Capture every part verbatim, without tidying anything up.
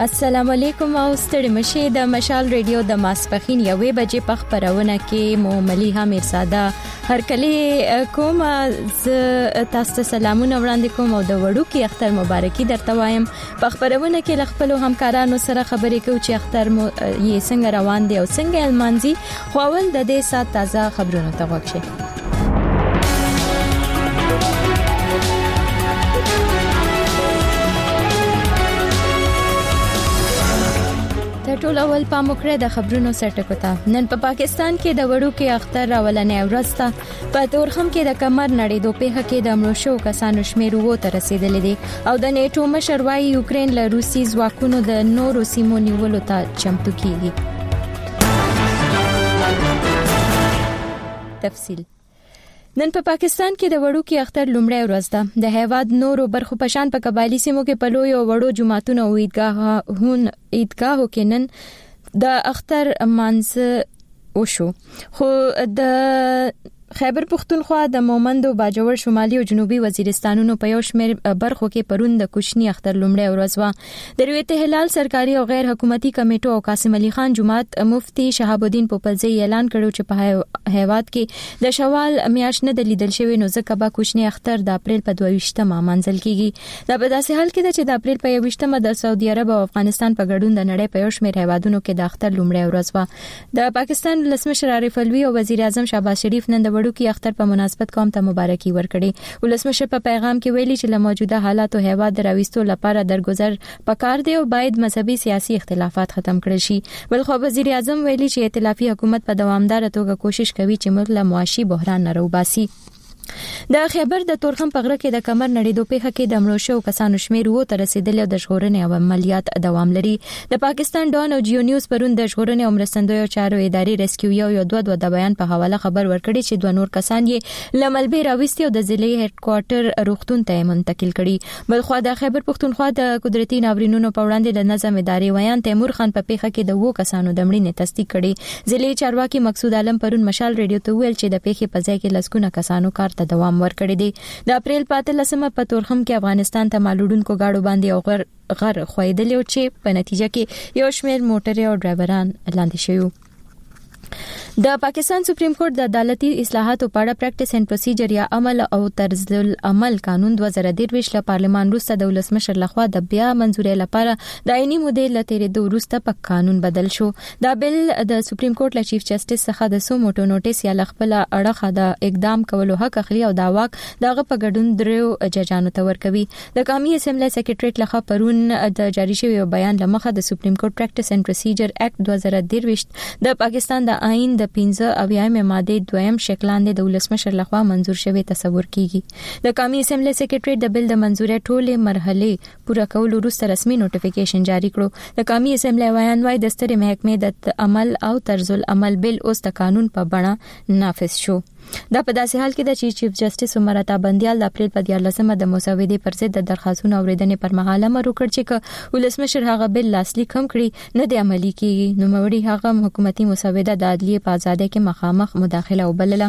السلام علیکم او ستړي مشه د مشال ریډیو د ماسپخین یوې بجې په خبرونه کې مو مليحه میرزاده هر کله کوم ز تاسو سلامونه وړاندې کوم او د وړو کې اختر مبارکي درته وایم په خبرونه کې خپل همکارانو سره خبرې کوي چې اختر مو یې څنګه روان دي او څنګه المانزي خو اول د دې سات تازه خبرونه ته وګورئ. ټول اول پاموکړه د خبرونو سرټکو ته نن په پا پاکستان کې د وړو کې اختر راولنې ورسته په تورخم کې د کمر نړۍ دوه په کې د مړو شو کسانو شمیر وو ته رسیدلې دي او د نیټو مشر وايي یوکرين له روسي ځواکونو د نورو سیمو نیولو ته چمتو کیږي. تفصیل نن په پا پاکستان کې د وړو کې اختر لومړی ورځ ده. د هیواد نورو برخو په شان په قبایلی سیمو کې په لوی او وړو جماعتونو او عیدګاهونو عیدګاهو کې نن د اختر مانځ وشو. خو د خیبر پختونخوا د مومند او باجوړ شمالي او جنوبي وزیرستانونو په یو شمېر برخو کې پرون د کوچنی اختر لومړی ورځ و. د رویت هلال سرکاري او غیر حکومتي کمیټو او قاسم علي خان جماعت مفتي شهاب الدین پوپلزی اعلان کړو چې په هیواد کې د شوال میاشت نه د لیدل شوی نو ځکه به کوچنی اختر د اپریل په دوه ویشتمه منځل کیږي. دا په داسې حال کې چې د اپریل په یو ویشتمه د سعودي عرب او افغانستان په ګډون د نړۍ په یو شمېر هیوادونو کې د اختر لومړی ورځ و. د پاکستان ولسمشر عارف الوی او وزیر اعظم شهباز شریف نن د وړو کې اختر په مناسبت قوم ته مبارکي ورکړي. ولسمشر په پیغام کې ویلي چې له موجوده حالاتو هیواد دراويستو لپاره درگذر پکار دی او باید مذهبي سیاسي اختلافات ختم کړي شي. بل خو وزیر اعظم ویلي چې ائتلافي حکومت په دوامدار توګه کوشش کوي چې موږ له معاشي بحران نه راوباسي. د خیبر د تورخم په غره کې د کمر نړۍ دوه په کې د مړو شو کسانو شمیر وو ته رسیدل او د ژغورنې او عملیات دوام لري. د پاکستان ډان او جیو نیوز پرون د ژغورنې او مرستندویو چارو ادارې ریسکیو یو یو دوه دوه د بیان په حواله خبر ورکړي چې دوه نور کسان یې لملبي راوستي او د ضلعي هډ کوارټر روغتون ته منتقل کړي. بل خو د خیبر پختونخوا د قدرتي ناورینونو په وړاندې د نظم ادارې ویان تیمور خان په پیښه کې د وو کسانو د مړینې تصدیق کړي. ضلعي چارواکي مقصود عالم پرون مشال ریډیو ته ویل چې د پیښې په ځای کې لسګونه کسانو کار ته دوام ورکړي دي. د اپریل پاتلسمه په تورخم کې افغانستان ته مالوډونکو گاډو باندې او غر غر خویدل او چې په نتیجه کې یو شمېر موټر او ډرایوران لاندې شوی. د پاکستان سپریم کورټ د عدالتي اصلاحاتو په اړه پریکټس اینڈ پروسیجر یا عمل او طرز العمل قانون دوه زره درویش له پارلمان وروسته د ولسمشر لخوا د بیا منځوري لپاره د عیني مودې لته د وروسته په قانون بدل شو. دا بل د سپریم کورټ له چیف جسټس څخه د سو موټو نوټیس یا خپل اړه د اقدام کولو حق اخلي او دا واک دغه په ګډون درو ججانو ته ورکوي. د قومي اسمبلی سیکریټریټ لخوا پرون د جاری شوی بیان لمخه د سپریم کورټ پریکټس اینڈ پروسیجر اکټ دوه زره درویش د پاکستان د آئین د پنځه اویایم ماده دویم شکلاندې د ولسمشر لخوا منزور شوی تصور کیږي. د قومي اسمبلی سیکریټریټ د بل د منزوري ټوله مرحله پوره کول وروسته رسمي نوټیفیکیشن جاری کړو. د قومي اسمبلی ویان وايي د سترې محکمې د عمل او طرز العمل بل اوس د قانون په بڼه نافذ شو. دا په داسې حال کې د چیف جسټس عمرتا بندیال د اپریل په دیارلسمه د مسودې پر ضد د درخواستونو اوریدنې پر مهال امر وکړ چې ولسمشر هغه بل لاسلیک هم کړي نه دی عملی کیږي. نو موري هغه حکومتي مسوده د عدلیه په آزادۍ کې مخامخ مداخله وبلله.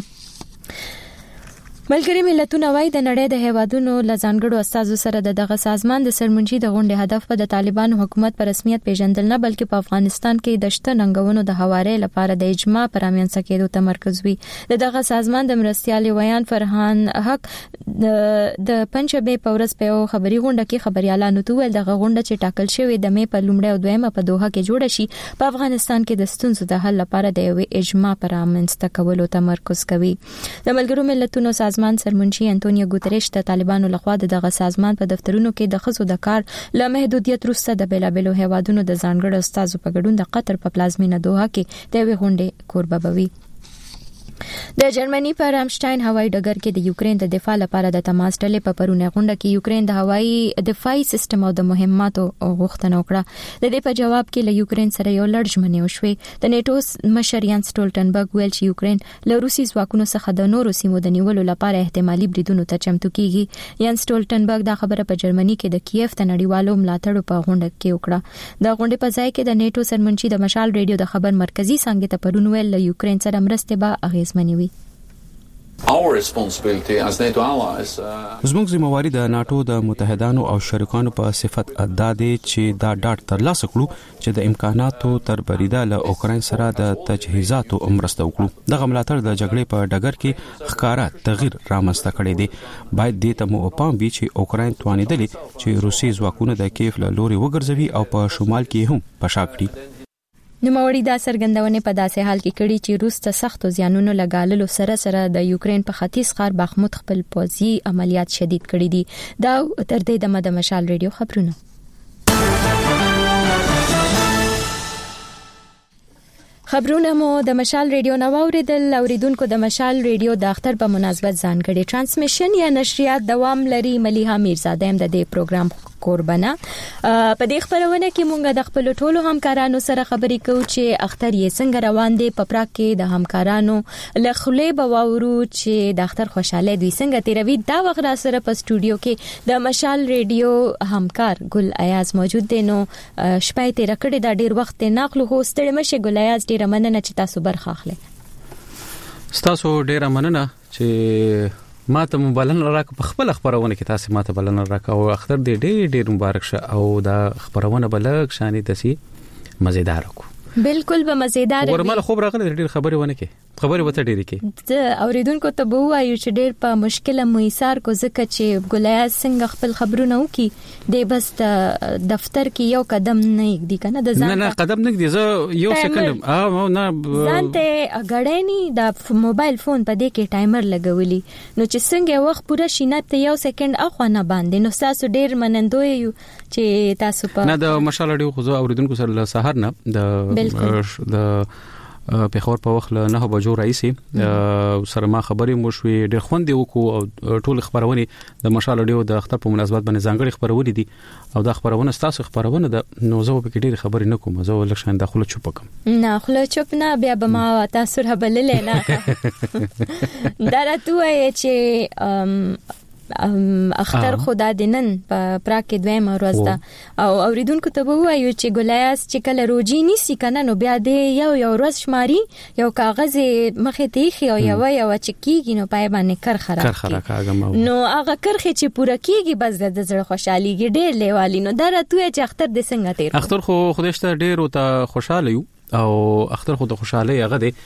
ملګری ملتونه وايي د نړۍ د هیوادونو لزانګړو استازو سره د دغه سازمان د سرمنشي د غونډې هدف په د طالبانو حکومت پر رسمیت پیژندل نه بلکې په افغانستان کې د شته ننګونو د هواري لپاره د اجماع پر امینځ کېدو تمرکز وي. د دغه سازمان د مرستيالي ویان فرحان حق د پنځبه په ورځ په خبري غونډه کې خبريالانو ته ویل دغه غونډه چې ټاکل شوې د مې په لومړی او دویمه په دوحه کې جوړه شي په افغانستان کې د ستونزو د حل لپاره د یو اجماع پر امینځ کولو تمرکز کوي. د ملګرو ملتونو سازمان سرمنشي انټونیو ګوتریش د طالبانو لخوا دغه سازمان په دفترونو کې د خزو د کار له محدودیت وروسته د بیلابلو هیوادونو د ځانګړو استازو په ګډون د قطر په پلازمینه دوحه کې د وی غونډې کوربوي. د جرمني په رامشټاین هوایي ډګر کې د یوکرين د دفاع لپاره د تماس ډلې په پرونه غونډه کې یوکرين د هوایي دفاعي سیستم او د مهماتو غوښتنه وکړه. د دې په جواب کې له یوکرين سره یو لړ ژمنې وشوې. د نیټو مشر یان سټولټنبرګ ویل چې یوکرين له روسي ځواکونو څخه د نورو سیمو د نیولو لپاره احتمالي بریدونو ته چمتو کیږي. یان سټولټنبرګ دا خبره په جرمني کې د کیف ته نړیوالو ملاتړو په غونډه کې وکړه. د غونډې په ځای کې د نیټو سرمنشي د مشال ریډیو د خبر مرکزی څنګه ته پرون ویل له یوکرين سره مرسته به اغیزمنې وي. زموږ ذمہواری د ناتو د متحدانو او شریکانو په صفت ادا دي چې دا ډاټ ترلاسه کړو چې د امکاناتو تر بریده له اوکراین سره د تجهیزاتو مرسته وکړو. دغه ملاتړ د جګړې په ډګر کې ښکارا تغییر رامنځته کړی دی. باید دې ته مو پام وي چې اوکراین توانیدلی چې روسي ځواکونه د کیف له لوري وګرځوي او په شمال کې هم پشا کړي. نوموړي دا څرګندونه په داسې حال کې کړي چې روس ته سختو زیانونو لګاللو سره سره د یوکرين په ختیځ ښار بخموت خپل پوځي عملیات شدید کړي دي. دا تر دې دمه د مشال ریډیو خبرونه. خبرونه مو د مشال ریډیو نو اوریدل. اوریدونکو د مشال ریډیو د اختر په مناسبت ځانګړي ترانسمیشن یا نشریات دوام لري. ملیحه میرزاده هم د دې پروګرام قربانه. په دې خبرونه کې مونږ د خپل ټولو همکارانو سره خبرې کوو چې اختر یې څنګه روان دي. په پراګ کې د همکارانو لخلې بواورو چې د اختر خوشاله دوی څنګه تیروي. دا وخت را سره په سټوډیو کې د مشال ریډیو همکار ګل ایاز موجود دي. نو شپه تیر کړي دا ډیر وخت نه خلو هو ستړي مشه. ګل ایاز ډیر مننه چې تاسو برخه اخلئ. تاسو ډیر مننه چې ما ته مبلن راک په خپل خبرونه کې تاسو ما ته بلن راک او اختر دې ډېر ډېر مبارک شه او دا خبرونه بلک شانې تاسي مزیدار کو. بالکل به مزیدار. ورمل خو راغله ډېر خبرونه ونه کې خبرې وته ډېری کې د اوریدونکو ته به وایو چې ډېر په مشکله موثر کو ځکه چې ګلیا څنګه خپل خبرونه وکي د بس دفتر کې یو قدم نه دی کنه د ځان نه نه قدم نه دی زه یو سکند اه نه ځانته غړېنی د موبایل فون په دې کې ټایمر لګولي نو چې څنګه وخت پوره شینه ته یو سکند اخو نه باندې نو تاسو ډېر منندوی یو چې تاسو په نه د مشال ډیو خو اوریدونکو سره سحر نه د د په خبر په وخت له نه بجو رئیسي سره ما خبرې مو شوې ډېر خوندې وکړو او ټول خبرونه د مشال ډیو د اختر په مناسبت باندې ځانګړي خبرونه دي او دا خبرونه ستاسو خبرونه د نو زه په کې ډېر خبرې نه کوم. زه ولښان داخله چوپ کوم نه خله چوپ نه بیا به ما تاسو را بللې نه دا راته چې اختر خدا دینن په پراګ کې دویمه ورځ ده او اوریدونکو ته وایو چې ګولیاس چې کله روجي نیسی کنه نو بیا دې یو یو ورځ شماري یو کاغذ مخې ته خي او یو یو چکیږي نو پای باندې کر خراب کیږي نو هغه کرخه چې پوره کیږي بس د زړه خوشحاليږي ډېر لیوالي. نو دا راته چې اختر د څنګه تیر اختر خو خودشته ډېر او ته خوشاله یو او اختر خو د خوشاله هغه دی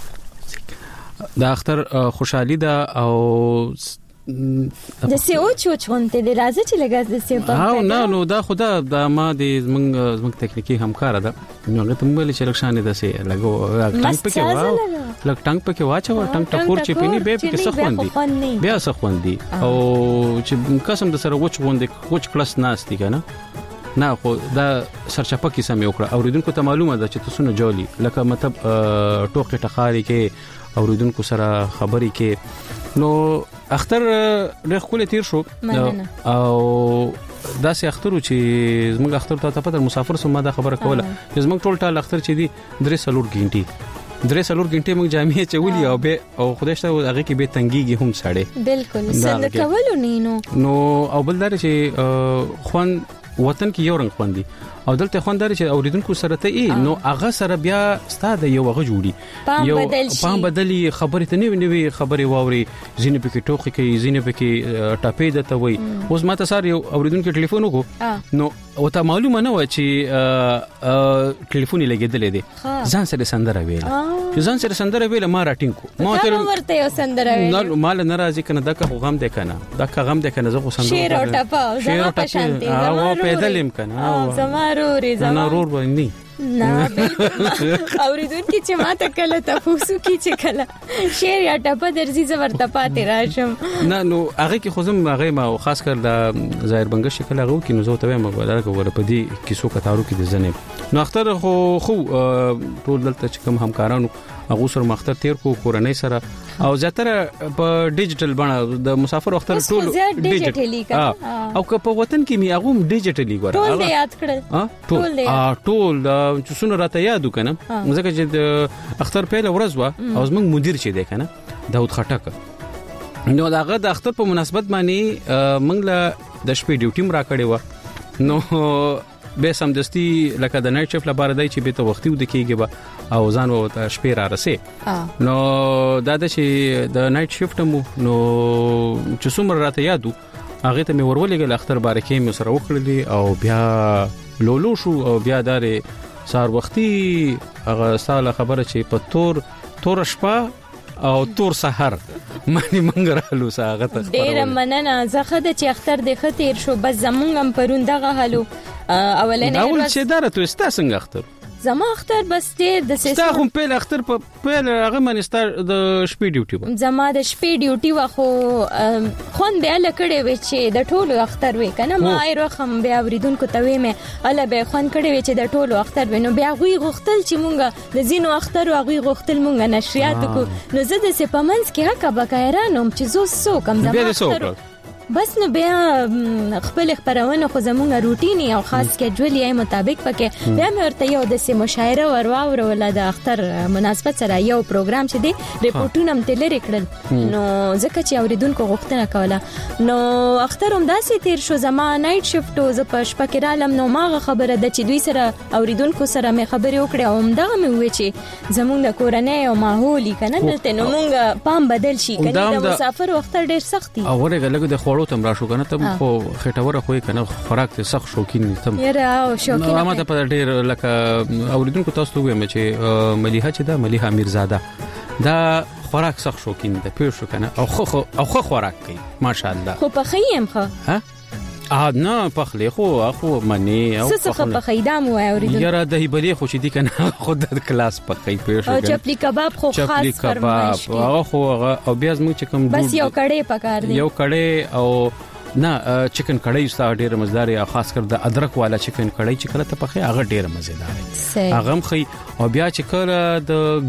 دا اختر خوشحالي ده او د سی او چوچونته د راځي چې لګاز د سی په ها نه نو دا خدا د ما د زمنګ زمنګ تکنیکی همکار ده نو هغه ته موږ چې لښانه ده سي لګو ټنګ پکې واو لګ ټنګ پکې واچو ټنګ ټکور چې پینی به پکې سخوندي بیا سخوندي او چې قسم د سره وچ غوندې وچ کلاس ناشتي کنه نه خو دا سرچپه کې سم یو کړ اوریدونکو ته معلومه ده چې تاسو نه جوړی لکه مطلب ټوکې ټخاري کې اوریدونکو سره خبري کې نو اختر ډېر خپل تیر شو او دا سي اختر چې زموږ اختر ته په مسافر سم دا خبره کوله چې زموږ ټول ټال اختر چې دي درې سلور غینټي درې سلور غینټي موږ جامع چولې او به او خدای شته هغه کې به تنګيږي هم ساړې بالکل څنګه کولو نه نو او بل دا چې خوان وطن کې یو رنگ خوندي او دلته خونداري چې اوریدونکو سره ته ای نو هغه سره بیا ستاده یو هغه جوړي یو پام بدلی خبرې ته نیو نیو خبرې واوري زینې پکې ټوخي کوي زینې پکې ټاپې دته وای اوس ماته سره یو اوریدونکو ټلیفون وکړو نو او ته معلومه نه و چې ټلیفون لګیدل دي ځان سره سندره ویل چې ځان سره سندره ویل ما راټینګ کو ما ته ورته یو سندره ویل مال ناراضي کنه دا که غم ده کنه دا که غم ده کنه زه خو سندره شیر او ټپا زما په شانتي زما پیدل ام کنه زما روري زما رور باندې نه اوریدونکو چې ماته کله تاسو کې چې کله شیر یا ټپا درځي زورته پاتې راشم نه نو هغه کې خو زم هغه ما خاص کر د ظاهر بنګ شکل هغه کې نو زه ته ما ولر ور په دې کیسو کتارو کې د زنه نو اختر خو خو ټول دلته چې کوم همکارانو هغه سره مختر تیر کو کورنۍ سره او زیاتره په ډیجیټل باندې د مسافر اختر ټول ډیجیټلی او که په وطن کې می هغه ډیجیټلی ګور ټول یاد کړل ټول ټول چې څونه راته یادو کنه ځکه چې د اختر په ورځ وا او زموږ مدیر چې دی کنه داود خټک نو داغه د اختر په مناسبت باندې موږ له د شپې ډیوټي مرا کړې و نو به سمدستي لکه د نایټ شفت لپاره دی چې به ته وختي ود کېږي به او ځان و ته شپې را رسې نو دا د چې د نایټ شفت مو نو چې څومره راته یادو هغه ته مې ورولېګل اختر بارکې مې سره وکړلې او بیا لولو شو او بیا دارې سار وختي هغه ساله خبره چې په تور تور شپه او تور سحر مانی منګرالو ساغه ته ډیر مننه زخه د چې اختر د خطر شو بس زمونږ هم پرون دغه حلو اولنې اول چې دارته ستا څنګه اختر زما اختر بس ډیر د سیستم ستا خو په اختر په په هغه منستر د شپې ډیوټي و زما د شپې ډیوټي و خو خون به ال کړي و چې د ټولو اختر وې کنه ما ایرو خم بیا اوریدونکو ته وې مې ال به خون کړي و چې د ټولو اختر وې نو بیا غوي غختل چې مونږه د زینو اختر او غوي غختل مونږه نشریات کو نو زه د سپمنس کې حق بکایرانم چې زو سو کم زما اختر بس نو بیا خپل خبرونه خو زمونږه روټینی او خاص سکیډول یې مطابق پکې بیا مې ورته یو د سه مشاعره ورواور ول د اختر مناسبت سره یو پروګرام چې دی ریپورتونه تلری کړل نو ځکه چې اوریدونکو غوښتنه کوله نو اختر هم داسې تیر شو زما نایټ شفت او ز په شپه کې رالم نو ماغه خبره د چې دوی سره اوریدونکو سره مې خبرې وکړې او هم دغه مې وې چې زمونږ د کورنۍ او ماحول کنه دلته نو مونږ پام بدل شي کنه د مسافر وخت ډیر سخت دي او ورګه لګ د خوړو تم را شو کنه ته خو خټوره خو کنه خوراک ته سخت شوکین تم یاره او شوکین ما ته په ډیر لکه اوریدونکو تاسو ته وایم چې ملیحه چې دا ملیحه امیرزاده دا خوراک سخت شوکین ده پیر شو کنه او خو او خو خوراک کوي ماشاءالله خو په خیم خو ها ا نه پخلی خو اخو منی او څه په خیدام و اوریدونکو یاره د هیبلی خو چې دی کنه خو د کلاس په خی پیر شو او چپلی کباب خو خاص فرمایش کی او خو او بیا زمو چې کوم بس یو کړي پکار دی یو کړي او نه چکن کړی ستا ډیره مزدار یا خاص کر د ادرک والا چکن کړی چې کله ته پخې هغه ډیره مزیدار هغه مخي او بیا چې کله د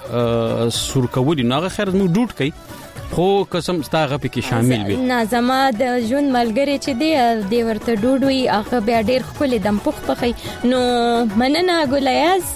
ګډ سور کولی نو هغه خیر مو ډوټ کوي خو قسم ستاغه پکې شامل وي نه زما د ژوند ملګری چې دی دی ورته ډوډوي هغه بیا ډیر خپل دم پخ پخې نو مننه ګولیاز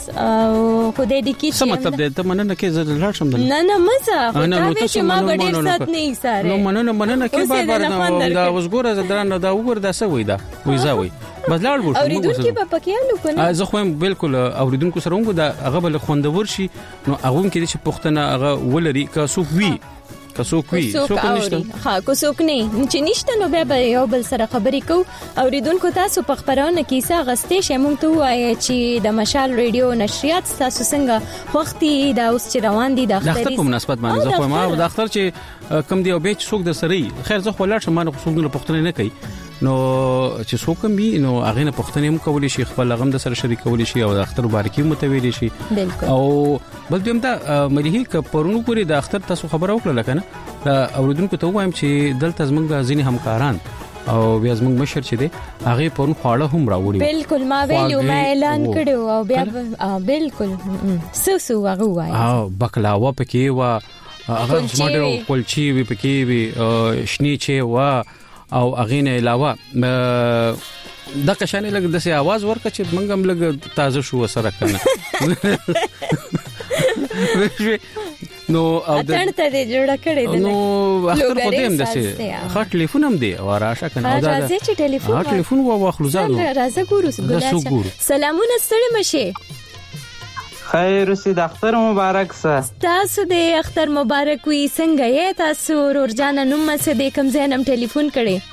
او خدای دې کې څه مطلب دې ته مننه کې زړه لاړ شم نه نه مزه خو دا چې ما ډیر سات نه ساره نو مننه مننه کې بار بار دا وزګوره زدران دا وګور دا څه وای دا وای زاوي بس لاړ ورشو اوریدونکو په پکېالو کنه زه خو بالکل اوریدونکو سره وګ دا هغه بل خوندور شي نو هغه کې چې پښتنه هغه ولري کا سوق وی کڅوک وی څوک نشته ها کوڅوک نه چې نشته نو به یو بل سره خبرې کو اوریدونکو تاسو په خبرونه کې څه غستې شې مونږ ته وایي چې د مشال ریډیو نشریات تاسو څنګه وختي دا اوس چې روان دي د اختر په مناسبت باندې زه خو ما د اختر چې کم دی او به څوک د سری خیر زه خو لاړ شم ما څوک نه پښتنه نه کوي نو چې څوک هم وي نو هغه نه پښتنه هم کولې شي خپل غم د سره شریک کولې شي او د اختر مبارکي متویل شي او بل دیم دا ملي ک پرونو پوری د اختر تاسو خبر اوکړه لکنه اوریدونکو ته وایم چې دلته زمونږ ځینې همکاران او بیا زمونږ مشر چې دی هغه پرون خواړه هم راوړي بالکل ما ویلو ما اعلان کړو او بیا بالکل سوسو هغه وای او بکلاوا پکې وا هغه زموږ کلچی وی پکې وی شنی چې وا او هغه نه علاوه د قشانې لګ د سي आवाज ورکړه چې منګم لګ تازه شو سره کنه نو او د اتن ته جوړه کړې ده نو اختر خو دیم د سي خاط ټلیفون هم دی او راشه کنه دا راځي چې ټلیفون ها ټلیفون وا واخلو زالو راځه ګورو سلامونه ستړي مشه خیر اوسې د اختر مبارک سه تاسو د اختر مبارک وي څنګه یې تاسو ورجانه نوم څه د کوم ځای نم ټلیفون کړي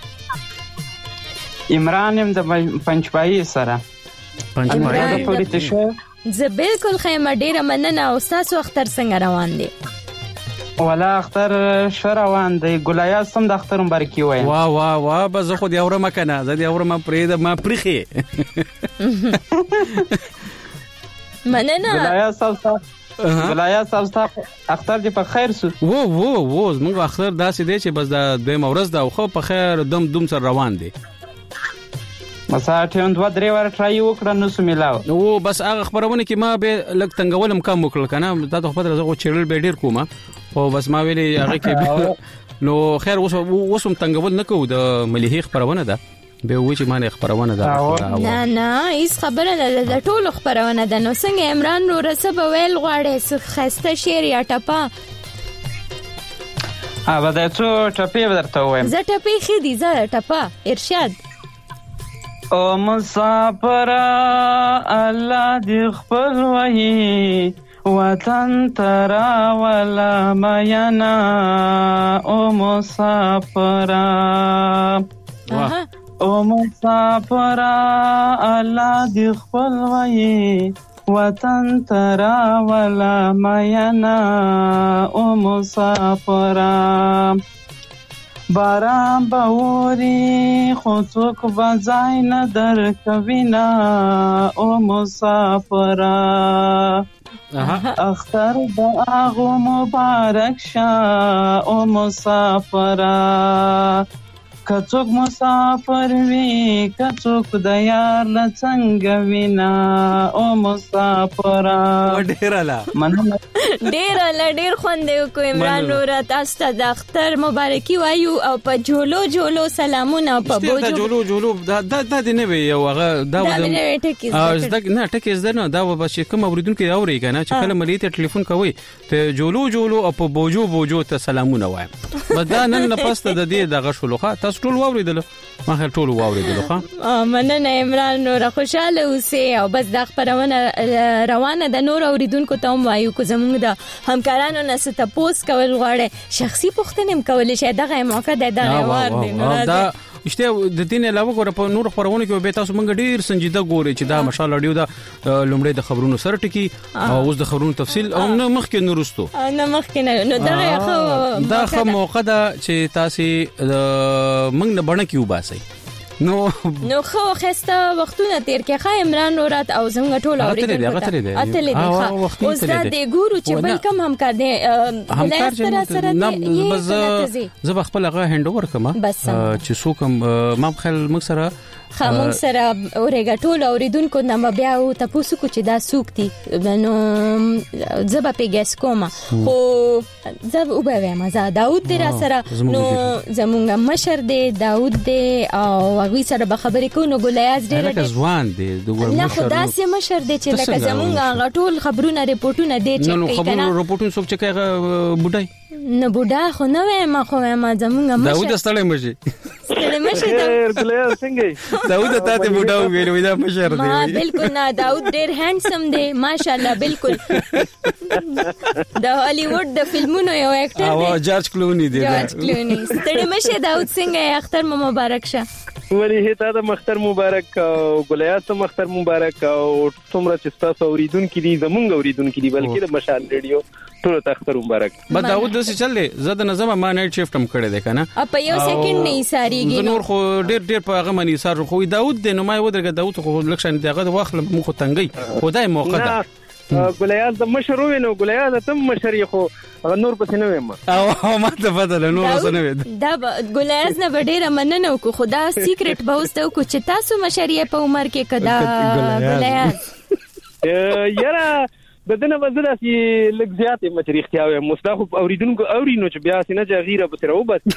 عمران يم د پنځپای سره پنځپای د پوری ته شو زه بالکل خیمه ډیره مننه او تاسو اختر څنګه روان دي ولا اختر شروان دی ګولیا سم د اختر مبارکي وایم وا وا وا به زه خو دی اورم کنه زه دی اورم پرې د ما پرخي مننه ګولیا صاحب ګولیا صاحب اختر دې په خیر سو وو وو وو موږ اختر داسې دی چې بس د دوی مورز دا خو په خیر دم دم سره روان دي مساټ هم دوه درې ور ټرای وکړه نو سملاو نو بس هغه خبرونه کې ما به لګ تنګولم کم وکړل کنه دا ته خبره زغه چیرل به ډیر کومه او بس ما ویلي هغه کې نو خیر اوس اوس هم تنګول نکو د مليحي خبرونه ده به وې چې مانه خبرونه ده نه نه هیڅ خبره نه ده ټول خبرونه ده نو څنګه عمران نو رسب ویل غواړي خسته شیر یا ټپا ا بده څو ټپې ورته وایم زه ټپې خې دي زه ټپا ارشاد او مسافر الله دې خپل وهي وطن ترا ولا مینا او مسافر او مسافر الله دې خپل وهي وطن ترا ولا مینا او مسافر باران باوري خو څوک بځای نه درکوینا او مسافر اختر د اغو مبارک شا او مسافر کڅوک مسافر وی کڅوک د یار له څنګه وینا او مسافر ډیر لا مننه ډیر لا ډیر خوندې کو عمران نور تاسو ته د اختر مبارکي وایو او په جولو جولو سلامونه په بوجو جولو جولو دا د دې نه وی او هغه دا د نه ټکی نه ټکی زده نه دا به چې کوم اوریدونکو اوري کنه چې کله ملي ته ټلیفون کوي ته جولو جولو او په بوجو بوجو ته سلامونه وایم بدا نن نه پسته د دې دغه شلوخه ټول واوریدل ما خل ټول واوریدل ښه مننه عمران نور خوشاله اوسه او بس د خبرونه روانه د نور اوریدونکو ته وایو کو زموږ د همکارانو نه ست پوس کول غواړي شخصي پوښتنه کول شي دغه موقع د دغه وار دی نو دا اشته د دین علاوه ګور په نور خبرونه کې به تاسو مونږ ډیر سنجیده ګوري چې دا ماشاءالله ډیو دا لومړی د خبرونو سره ټکی او اوس د خبرونو تفصیل او نه مخکې نورستو نه مخکې نو دا دا خو موقع ده چې تاسو مونږ نه بڼه کې وباسي نو نو خو خسته وختونه تیر کې خا عمران نورات او زموږ ټول اوریدل اتلې دي اوس دا د ګورو چې بل کم هم کار دي همکار چې زه خپل هغه هند اوور کما چې څوک ما خپل مکسره خامون سره اورګه ټول اوریدونکو نو بیا او تاسو کو چې دا سوق دي نو زبا پیګس کوم خو زب او به ما زه داوود دی را سره نو زمونږ مشر دی داوود دی او هغه سره به خبرې کو نو ګولیاز ډېر دی ځوان دی د ګور مشر نه خدا سي مشر دی چې لکه زمونږ ټول خبرونه ریپورتونه دی چې نو خبرونه ریپورتونه څوک چې کوي بډای نه بوډا خو نه ما خو ما زمونږ مشر داوود ستړی مشي ستړی مشي ګلیاز څنګه داوود ته ته بوډا ویلو دا مشر دی ما بالکل نه داوود ډېر هانډسم دی ماشاءالله بالکل د هالیوډ د فلمونو یو اکټر دی او جارج کلونی دی جارج کلونی ستړی مشي داوود څنګه اختر مو مبارک شه ولی هتا د مختر مبارک او ګلیاز ته مختر مبارک او څومره چې تاسو اوریدونکو دي زمونږ اوریدونکو دي بلکې د مشال ریډیو ټول ته اختر مبارک با داوود د څه چل دی زه د نظم ما نایټ شیفټ هم کړی دی کنه په یو سکند نه ساریږي نور خو ډیر ډیر په هغه منی سار خو داوود د نو ما ودرګه داوود خو لکشن دغه واخل مخ تنګي خدای موقع ده ګلیاز د مشر وینو ګلیاز ته مشر خو نور پته نه ویم او ما ته بدل نور څه نه وید دا ګلیاز نه ډیره مننه کو خدا سیکریټ بوسته کو چې تاسو مشریه په عمر کې کدا ګلیاز یاره بدنه وزدا سي لږ زیاتې مچري اختیاوي مستخو اوریدونکو اورینو چې بیا سينه جغیره به تر و بس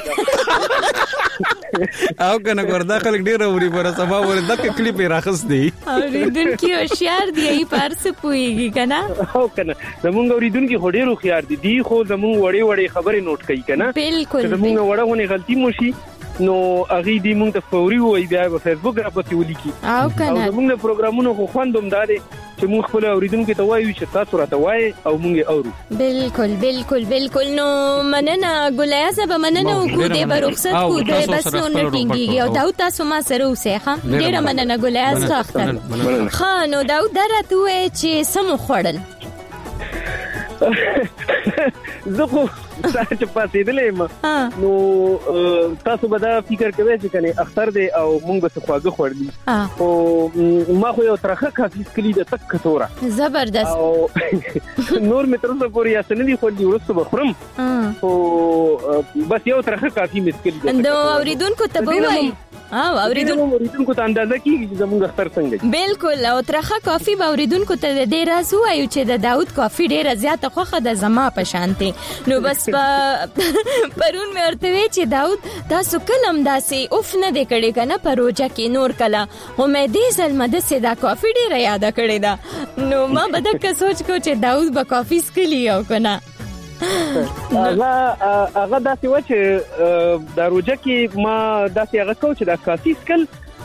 او کنه ګوردا خلک ډیر اوري پر سبا ور دغه کلیپ راخص دی اوریدونکو هوښیار دی ای پارس پويږي کنه او کنه زمونږ اوریدونکو خډیرو خيار دي دی خو زمونږ وړي وړي خبرې نوٹ کوي کنه بالکل زمونږ وړونه غلطي موشي نو اغي دی مونږ ته فوري وای بیا په فیسبوک را پتی ولیکي او کنه زمونږ پروګرامونو خو خوندوم داري چې موږ خپل اوریدونکو ته وایو چې تاسو راته وایي او موږ اورو بالکل بالکل بالکل نو مننه ګلیاز به مننه وکړو د رخصت کو د بس نو نټینګي او دا تاسو ما سره اوسه ها ډیره مننه ګلیاز اختر خان او دا درته چې سم خوړل زه خو چې پاتې دلې ما نو تاسو به دا فکر کوئ چې کنه اختر دی او مونږ به خواږه خوړلی او ما خو یو ترخه کافي کلی د تک کتوره زبردست او نور مې تر اوسه پورې اسنه دي خو دې ورسته بخرم او بس یو ترخه کافي مسکلی نو اوریدونکو ته به وایي او اوریدونکو ته اندازه کیږي چې زموږ اختر څنګه بالکل او ترخه کافي به اوریدونکو ته د ډیر راځو ایو چې د داوود کافي ډیره زیاته خوخه د زما په شانتي نو بس پرون مې ورته وی چې داوود تاسو کلم داسې اوف نه دی کړی کنه پروژه کې نور کلا او مې دې ځل مده سي دا کافي ډیره یاد کړی دا نو ما بدک سوچ کو چې داوود به کافي سکلی او کنه هغه هغه داسې و چې د روجه کې ما داسې هغه کو چې د کافي سکل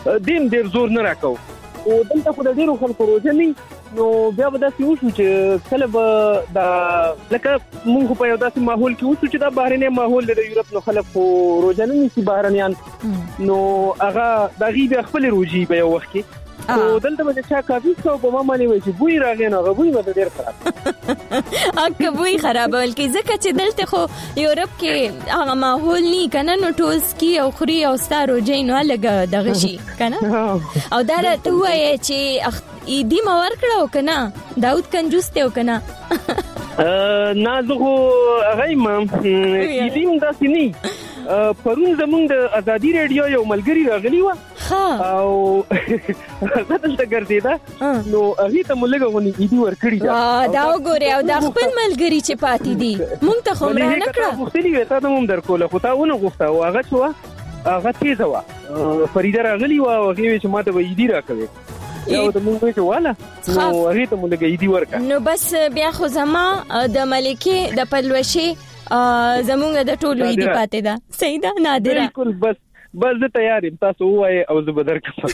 دیم ډیر زور نه راکاو او دلته خو د ډیرو خلکو روزه نه نو بیا به داسې وشو چې کله به دا لکه موږ په یو داسې ماحول کې اوسو چې دا بهرنی ماحول دی د یورپ نو خلک خو روزه نه نیسي بهرنیان نو هغه د هغوی بیا خپلې روژې په یو وخت کې او دلته به چا کافي څو په ما باندې وایي چې بوی راغی نو هغه بوی به ډېر خراب اګه بوی خرابول کې ځکه چې دلته خو یورپ کې هغه ماحول نه کنه نو ټول سکي او خوري او ستارو جینو لګه دغه شي کنه او دا ته وایي چې ایدی ما ورکړو کنه داود کنجوس ته کنه نه زه هغه ما ایدیم داسې نه پرون زمونږ د ازادي رادیو یو ملګری راغلی و او زه دلته ګرځېده نو هغې ته مو لږه غونې ایدي ورکړي ده دا وګورې او دا خپل ملګري چې پاتې دي مونږ ته خو مړه نه کړه غوښتلي وې تا ته مو هم درکوله خو تا ونه غوښته او هغه چې وه هغه تیزه وه فریده راغلي وه او هغې وې چې ما ته به ایدي راکوې یا د مونږ وې چې واله نو هغې ته مو لږه ایدي ورکړه نو بس بیا خو زما د ملکې د پلوشې زمونږ د ټولو ایدي پاتې ده صحیح ده نادره بالکل بس بس زه تیار یم تاسو ووایئ او زه به درکړم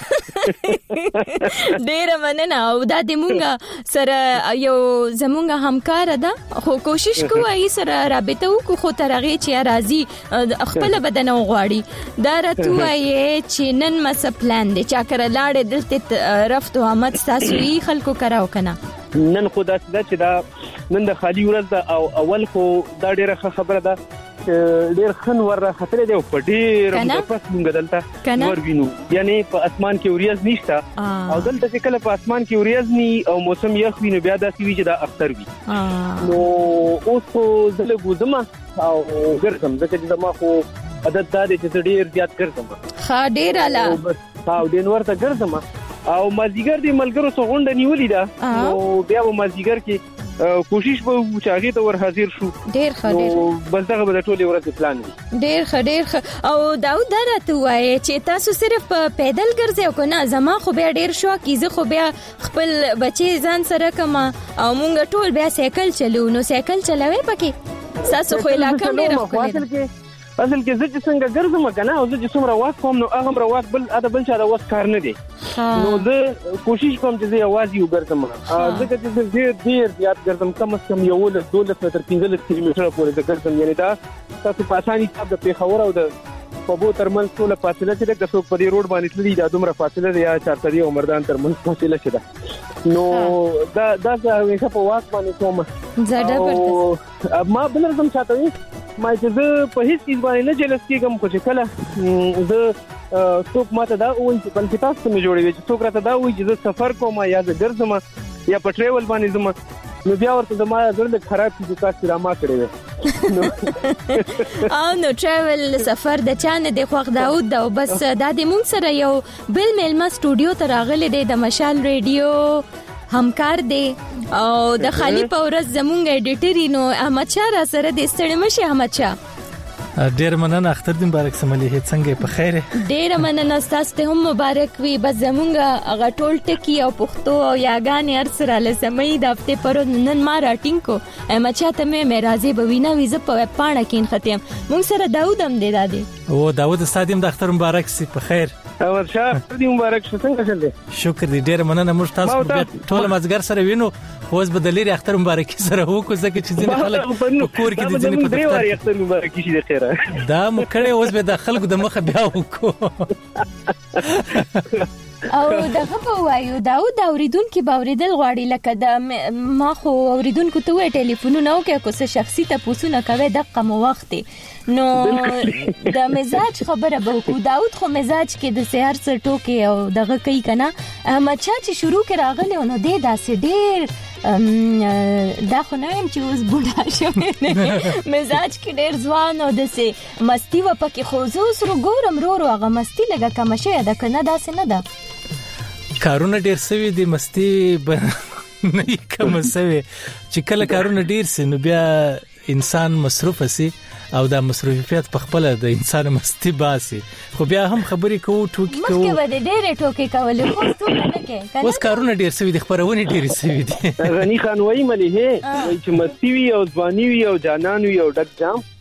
ډېره مننه او دا د مونږ سره یو زمونږ همکاره ده خو کوشش کوو هغې سره رابطه وکړو خو تر هغې چې راځي خپله به دنه وغواړي دا راته ووایې چې نن مسه پلان دی چا کره لاړې دلته رفت و آمد ستاسو یې خلکو کره او که نه نن خو داسې ده چې دا نن د خالي ورځ ده او اول خو دا ډېره ښه خبره ده ډېر ښه نور راختلی دی او په ډېره موده پس مونږ دلته نور وینو یعنې په اسمان کې وریځ نشته او دلته چې کله په اسمان کې وریځ نی او موسم یخ وي نو بیا داسې وي چې دا اختر وي نو اوس خو زه لږ وځم او ګرځم ځکه چې زما خو عادت دا دی چې زه ډېر زیات ګرځم ښه ډېر اعلی او ډېر ورته ګرځم او مازدیګر د ملګرو څخه غونډه نیولې ده نو بیا به مازدیګر کې کوشش به چې هغې ته ور حاضر شو ډېر ښه ډېر بس دغه به د ټولې ورځې پلان وي ډېر ښه ډېر ښه او داود دا راته ووایې چې تاسو صرف په پیدل ګرځئ او که نه زما خو بیا ډېر شوق زه خو بیا خپل بچې ځان سره کړم او مونږ ټول بیا سایکل چلو نو سایکل چلوئ پکې ستاسو خو علاقه ډېره ښکلې ده اصل کې زه چې څنګه ګرځم کنه او زه چې څومره واک کوم نو هغه هم رواک بل اته بل چا د وس کار نه دی نو زه کوشش کوم چې زه یوازې وګرځم ځکه چې زه ډېر ډېر زیات ګرځم کم از کم یولس دولس متر پنځلس کیلومتره پورې زه ګرځم یعنې دا تاسو په اساني حساب د پېښور او د پبو ترمنځ ټوله فاصله چې ده که څوک په دې روډ باندې تللي دا دومره فاصله ده یا چارسدي او مردان ترمنځ فاصله چې ده نو دا دا زه همیشه په واک باندې کوم ما بل رقم چاته وي ما چې زه په هیڅ چیز باندې نه جلس کېږم خو چې کله زه څوک ماته دا وایي چې بلکې تاسو ته مې جوړوي چې څوک راته دا وایي چې زه سفر کوم یا زه ګرځم یا په ټریول باندې ځم نو بیا ورته زما زړه خراب کېږي تاسو را ما کړی وی او نو ټریول سفر د چا نه دی خوښ داود دا بس دا د مونږ سره یو بل میلمه سټوډیو ته راغلی دی د مشال ریډیو همکار دی او د خالی په ورځ زمونږ ایډیټر نو احمد شاه را سره د ستړي مشي احمد شاه ډیر مننه اختر دې مبارک سملی هیڅ څنګه په خیره ډیر مننه تاسو ته هم مبارک وي بس زمونږ هغه ټول ټکی او پښتو او یاګانې هر سره لسمې د هفته پر نن ما راټینګ کو احمد شاه ته مې راځي به وینا وی ز په پاڼه کې ختم مونږ سره داود هم دی دادی او داود استادیم د اختر مبارک سي په خیر او شاه دې مبارک شه څنګه چل دي شکر دې ډیر مننه موږ تاسو ټول مازګر سره وینو خو اوس بدلې اختر مبارک سره وکړو ځکه چې ځینې خلک په کور کې د ځینې په دفتر اختر مبارک شي د خیره دا مو کړې اوس به د خلکو د مخه بیا وکړو او دغه په وایو داود اوریدونکو باوریدل غواړي لکه د ما خو اوریدونکو ته وې ټلیفونونه وکړه کو څه شخصي تاسو کوي دغه مو وخت نو د مزاج خبره به کو داود خو مزاج کې د سحر سر ټوکي او دغه کوي کنه احمد شاه چې شروع کړه راغله نو د داسې ډېر دا خو نه يم چې اوس بوډا شوم مزاج کې ډېر ځوان او دسه مستی و پکې خو زه سره ګورم رو رو هغه مستی لګه کم شه ده کنه داسې نه ده کارونه ډېر سوي دي مستی نه کم سوي چې کله کارونه ډېر سي نو بیا انسان مصروف سي او دا مصروفیت په خپل د انسان مستی باسي خو بیا هم خبرې کوو ټوکی کوو مخکې به ډېرې ټوکی کولې خو څه نه کې اوس کارونه ډېر سوي دي خبرونه ډېر سوي دي غنی خان وایي ملي هي چې مستی وي او ځواني وي او جانان وي او ډک جام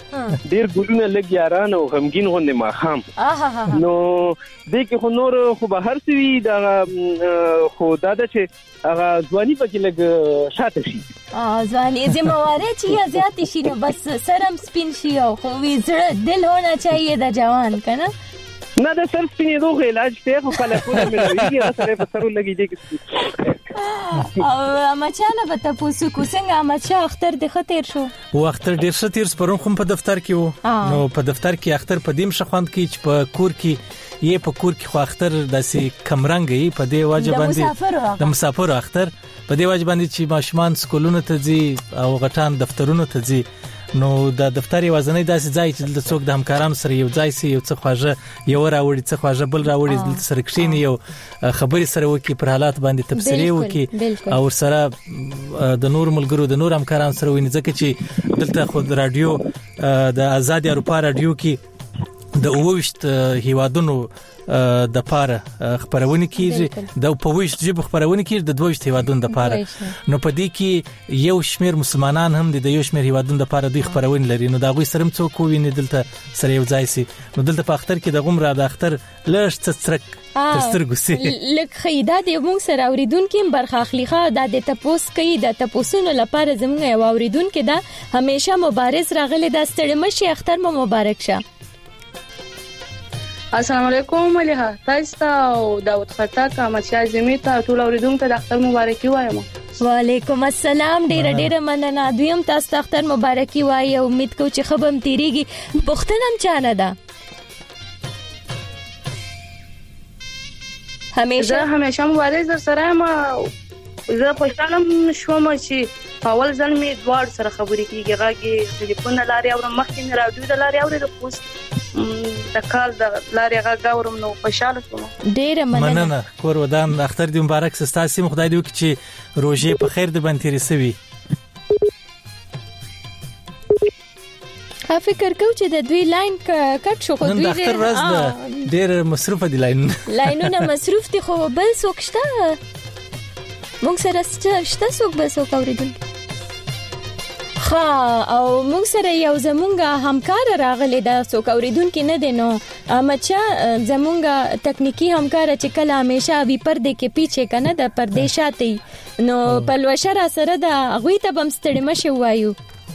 ډیر ګلونه لګ یاران او غمګین غونډه ماخام نو دې کې خو نور خو به هر څه وي دا خو دا چې هغه ځواني پکې لګ شاته شي ا ځواني ذمہواری چې زیات شي نو بس سرم سپین شي او خو وی زړه دل ہونا چاهیے دا جوان کنه نه دا سر سپینې دوه علاج ته خو خلکونه ملوي هغه سره په سرو لګي دي او مچاله به تاسو کو څنګه مچا اختر د خطر شو و اختر ډیر ستیر سپرون خو په دفتر کې وو نو په دفتر کې اختر په دیم شخوند کې چې په کور کې یې په کور کې خو اختر داسې کمرنګي په دې واجب باندې د مسافر اختر په دې واجب باندې چې ماشومان سکولونو ته ځي او غټان دفترونو ته ځي نو د دفتر یوازنی داسې ځای چې د څوک د همکارانو سره یو ځای سي یو څه خواجه یو راوړي څه خواجه بل راوړي د سره کښینی یو خبري سره وکي پر حالات باندې تبصره وکي او سره د نور ملګرو د نور همکارانو سره ویني ځکه چې دلته خو د رادیو د آزاد اروپا رادیو کې د اووشت هیوادونو د پاره خبرونه کیږي د پوښت جيب خبرونه کیږي د دوه هیوادونو د پاره نو په دې کې یو شمیر مسلمانان هم د یو شمیر هیوادونو د پاره د خبرونه لري نو دا غوي سره څوک ویني دلته سره یو ځای سي نو دلته په اختر کې د غمره د اختر لږ څڅرک ترسترګو سي لکه خیدا د موږ سره اوریدونکو برخه اخلیخه د تپوس کوي د تپوسونو لپاره زموږ یو اوریدونکو دا همیشه مبارز راغله د ستړي مشي اختر مو مبارک شه السلام علیکم مليحه تاسو او داوود خټک احمد شاه زمي ته ټول اوریدونکو ته د اختر مبارکي وایم وعلیکم السلام ډیر ډیر مننه دویم تاسو ته اختر مبارکي وایم امید کوم چې خبم تیریږي پښتنم چانه ده همیشه همیشه مبارز در سره ما زه خوشاله شوم چې اول ځل می دوار سره خبرې کیږي غاږي ټلیفون لاري او مخکې نه راډیو د لاري او د پوسټ د کال د لاري غاږ اورم نو خوشاله شوم ډیر مننه مننه کور ودان اختر دې مبارک ستاسو خدای دې وکړي چې روزه په خیر دې باندې رسوي ها فکر کو چې د دوی لاین کټ شو خو دوی د اختر ورځ ډیر مصروف دي لاین لاینونه مصروف دي خو بل څوک شته مونږ سره شته څوک به څوک اوریدونکو خا او مونږ سره یو زمونږه همکار راغلی دا څوک اوریدونکو نه دی نو مچا زمونږه تکنیکی همکار چې کله همیشه وی پردې کې پیچھے کنه د پردې شاته نو په لوشره سره دا غوي ته بم ستړي مشه وایو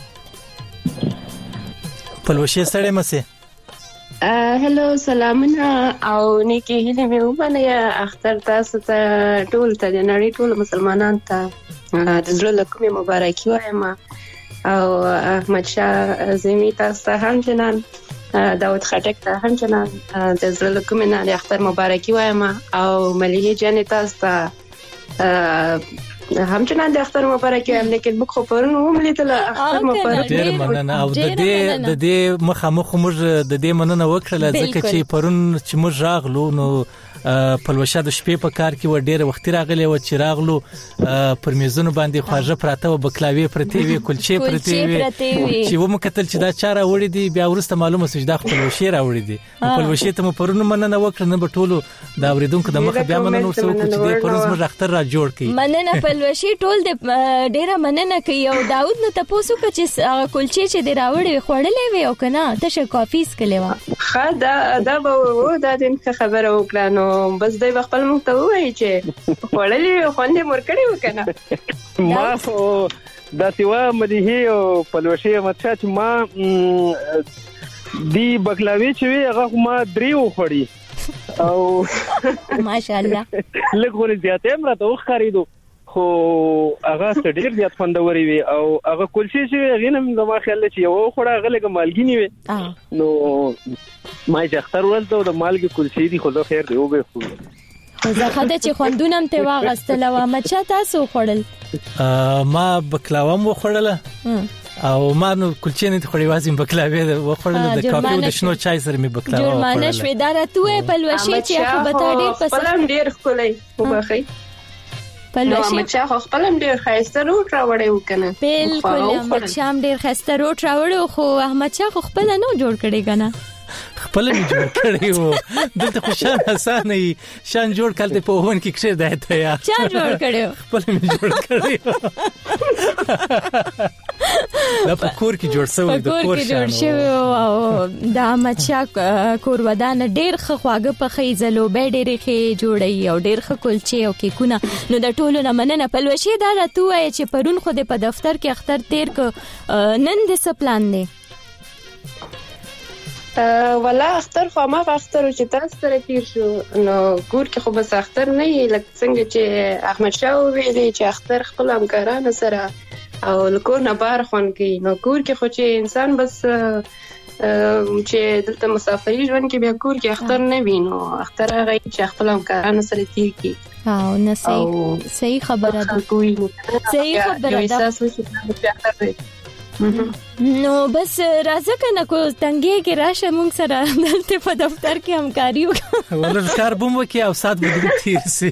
په لوشه سره مسه هلو سلامونه او نیکی هیله مې ومنه اختر تاسو ته ټول ته د نړۍ ټول مسلمانانو ته د زړه له کومې مبارکي وایم او احمد شاه زمي تاسو ته هم جنان داوود خټک ته هم جنان د زړه له کومې نه د اختر مبارکي وایم او مليحه جان تاسو ته هم جنان د اختر مبارکي وایم لیکن موږ خو پرون وملیدل اختر مبارک ډیر مننه او د دې د دې مخامخ موږ د دې مننه وکړه ځکه چې پرون چې موږ راغلو نو پلوشه د شپې په کار کې و ډېر وخت راغلی و چې راغلو پر میزونو باندې خواجه پراته و بکلاوي پرته وي کلچې پرته وي چې و مو کتل چې دا چاره وړي دي بیا ورسته معلومه شو چې دا پلوشه راوړي دي پلوشه ته مو پرون مننه وکړه نه بټولو دا اوریدونکو د مخه بیا مننه وسو چې دې پرون موږ اختر را جوړ کړي مننه پلوشه ټول د ډیره مننه کوي او داود نو تاسو که چې کلچې چې دی راوړي خوړلې وي او کنه تشه کافیس کلیوا خا دا دا و دا دې خبره وکړه نو بس دای خپل مخ ته وایي چې خوړلې خوندې مرکړې وکنه ما خو دا سیوا مليحه او پلوشه مچا چې ما دی بکلاوي چې هغه ما دریو خوري او ماشاءالله لګوري زیاته مرته خریدو خو هغه ډیر زیات خوندوري وي او هغه کلچې چې غینم زما خیال چې یو خوړه غلګه مالګینی وي نو ما چې اختر ولته د مالګي کلچې دي خو زه خیر دی او به خو زه خدای چې خوندونم ته واغستل و ما چا تاسو خوړل ما بکلاوم وخوړله او ما نو کلچې نه خوړې وازم بکلاوي وخوړل د کافي او د شنو چای سره می بکلاوه وخوړل جرمانه شوې دارته په لوشي چې خو به تا ډیر پسند پلم ډیر خولای وبخي پلوشي مچا خو خپلم ډیر خاسته روټ راوړې وکنه بالکل مچام ډیر خاسته روټ راوړو خو احمد شاه خو خپل نو جوړ کړي کنه خپل می جوړ کړی وو دلته خوشاله حسن شان جوړ کړل په هون کې کښې ده ته یا چا جوړ کړو خپل می جوړ کړی دا په کور کې جوړ شوی د کور شان جوړ شوی او د احمد شاه کور ودان ډیر خواږه په خېزلو به ډیر ښه جوړي او ډیر ښه کلچې او کیکونه. نو د ټولو نه مننه پلوشي دا راته وایي چې پرون خو د په دفتر کې اختر تیر ک نن د څه پلان دی؟ ولا اختر خو ما اختر چې تاسو سره تیر شو نو کور کې خو بس اختر نه لکه څنګه چې احمد شاه ویلي چې اختر خپل همکارانو سره او لکور نه بار خون کې نو کور کې خو چې انسان بس چې دلته مسافرۍ ژوند کې بیا کور کې اختر نه وینو اختر هغه چې خپل همکارانو سره تیر کی او نه صحیح صحیح خبره ده صحیح خبره ده. نو بس راځه کنه کو تنګي کې راشه مونږ سره دلته په دفتر کې همکاري وکړو ولر کار بوم وکي او سات بدو تیر سي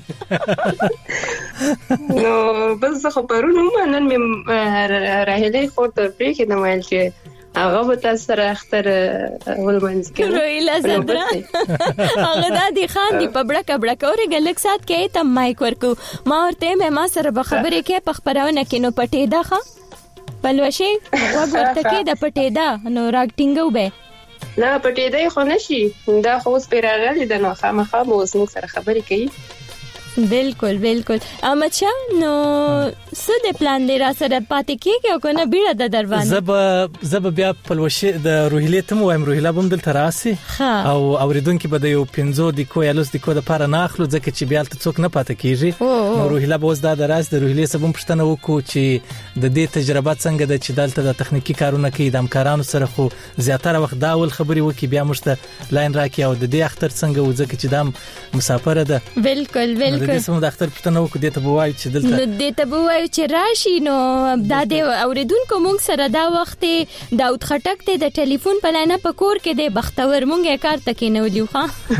نو بس خو پرونو نن مې راهلې خو ته پرې کې د مایل چې هغه به تاسو سره اختر ولمنځ کې رویلا زدرا هغه د دې خان دی په بڑا کبڑا کورې ګلک سات کې ته مایک ورکو ما ورته مې ما سره به خبرې کې په خبرونه کې نو پټې ده ښه پلوشي وګورته کې د پټې ده نو راګټینګو به نه پټې ده خو نشي دا خو اوس پیراغلی د نو خامخا به اوس موږ سره خبرې کوي. بالکل بالکل احمد شاه نو څه د پلان دی را سره پاتې کېږي او کنه بیړه د دروازه زب زب بیا پلوشي د روهیله تم وایم روهیله بم دل تراسي او اوریدونکو به د یو پنځو د کو یالوس د کو د پاره ناخلو ځکه چې بیا ته څوک نه پاتې کیږي نو روهیله به اوس دا دراز د روهیله سبم پښتنه وکړو چې د دې تجربه څنګه د چې دلته د تخنیکی کارونه کوي د همکارانو سره خو زیاتره وخت دا ول خبري وکي بیا مشته لاین راکي او د دې اختر څنګه وځکه چې د مسافر ده بالکل بالکل د دې سم د اختر پښتنه وکړو د ته بوای چې دلته نو د ته بوای چې راشي نو دا د اوریدونکو مونږ سره دا وخت داود خټک ته د ټلیفون په لاینه په کور کې د بختور مونږه کار تکې نه ولیو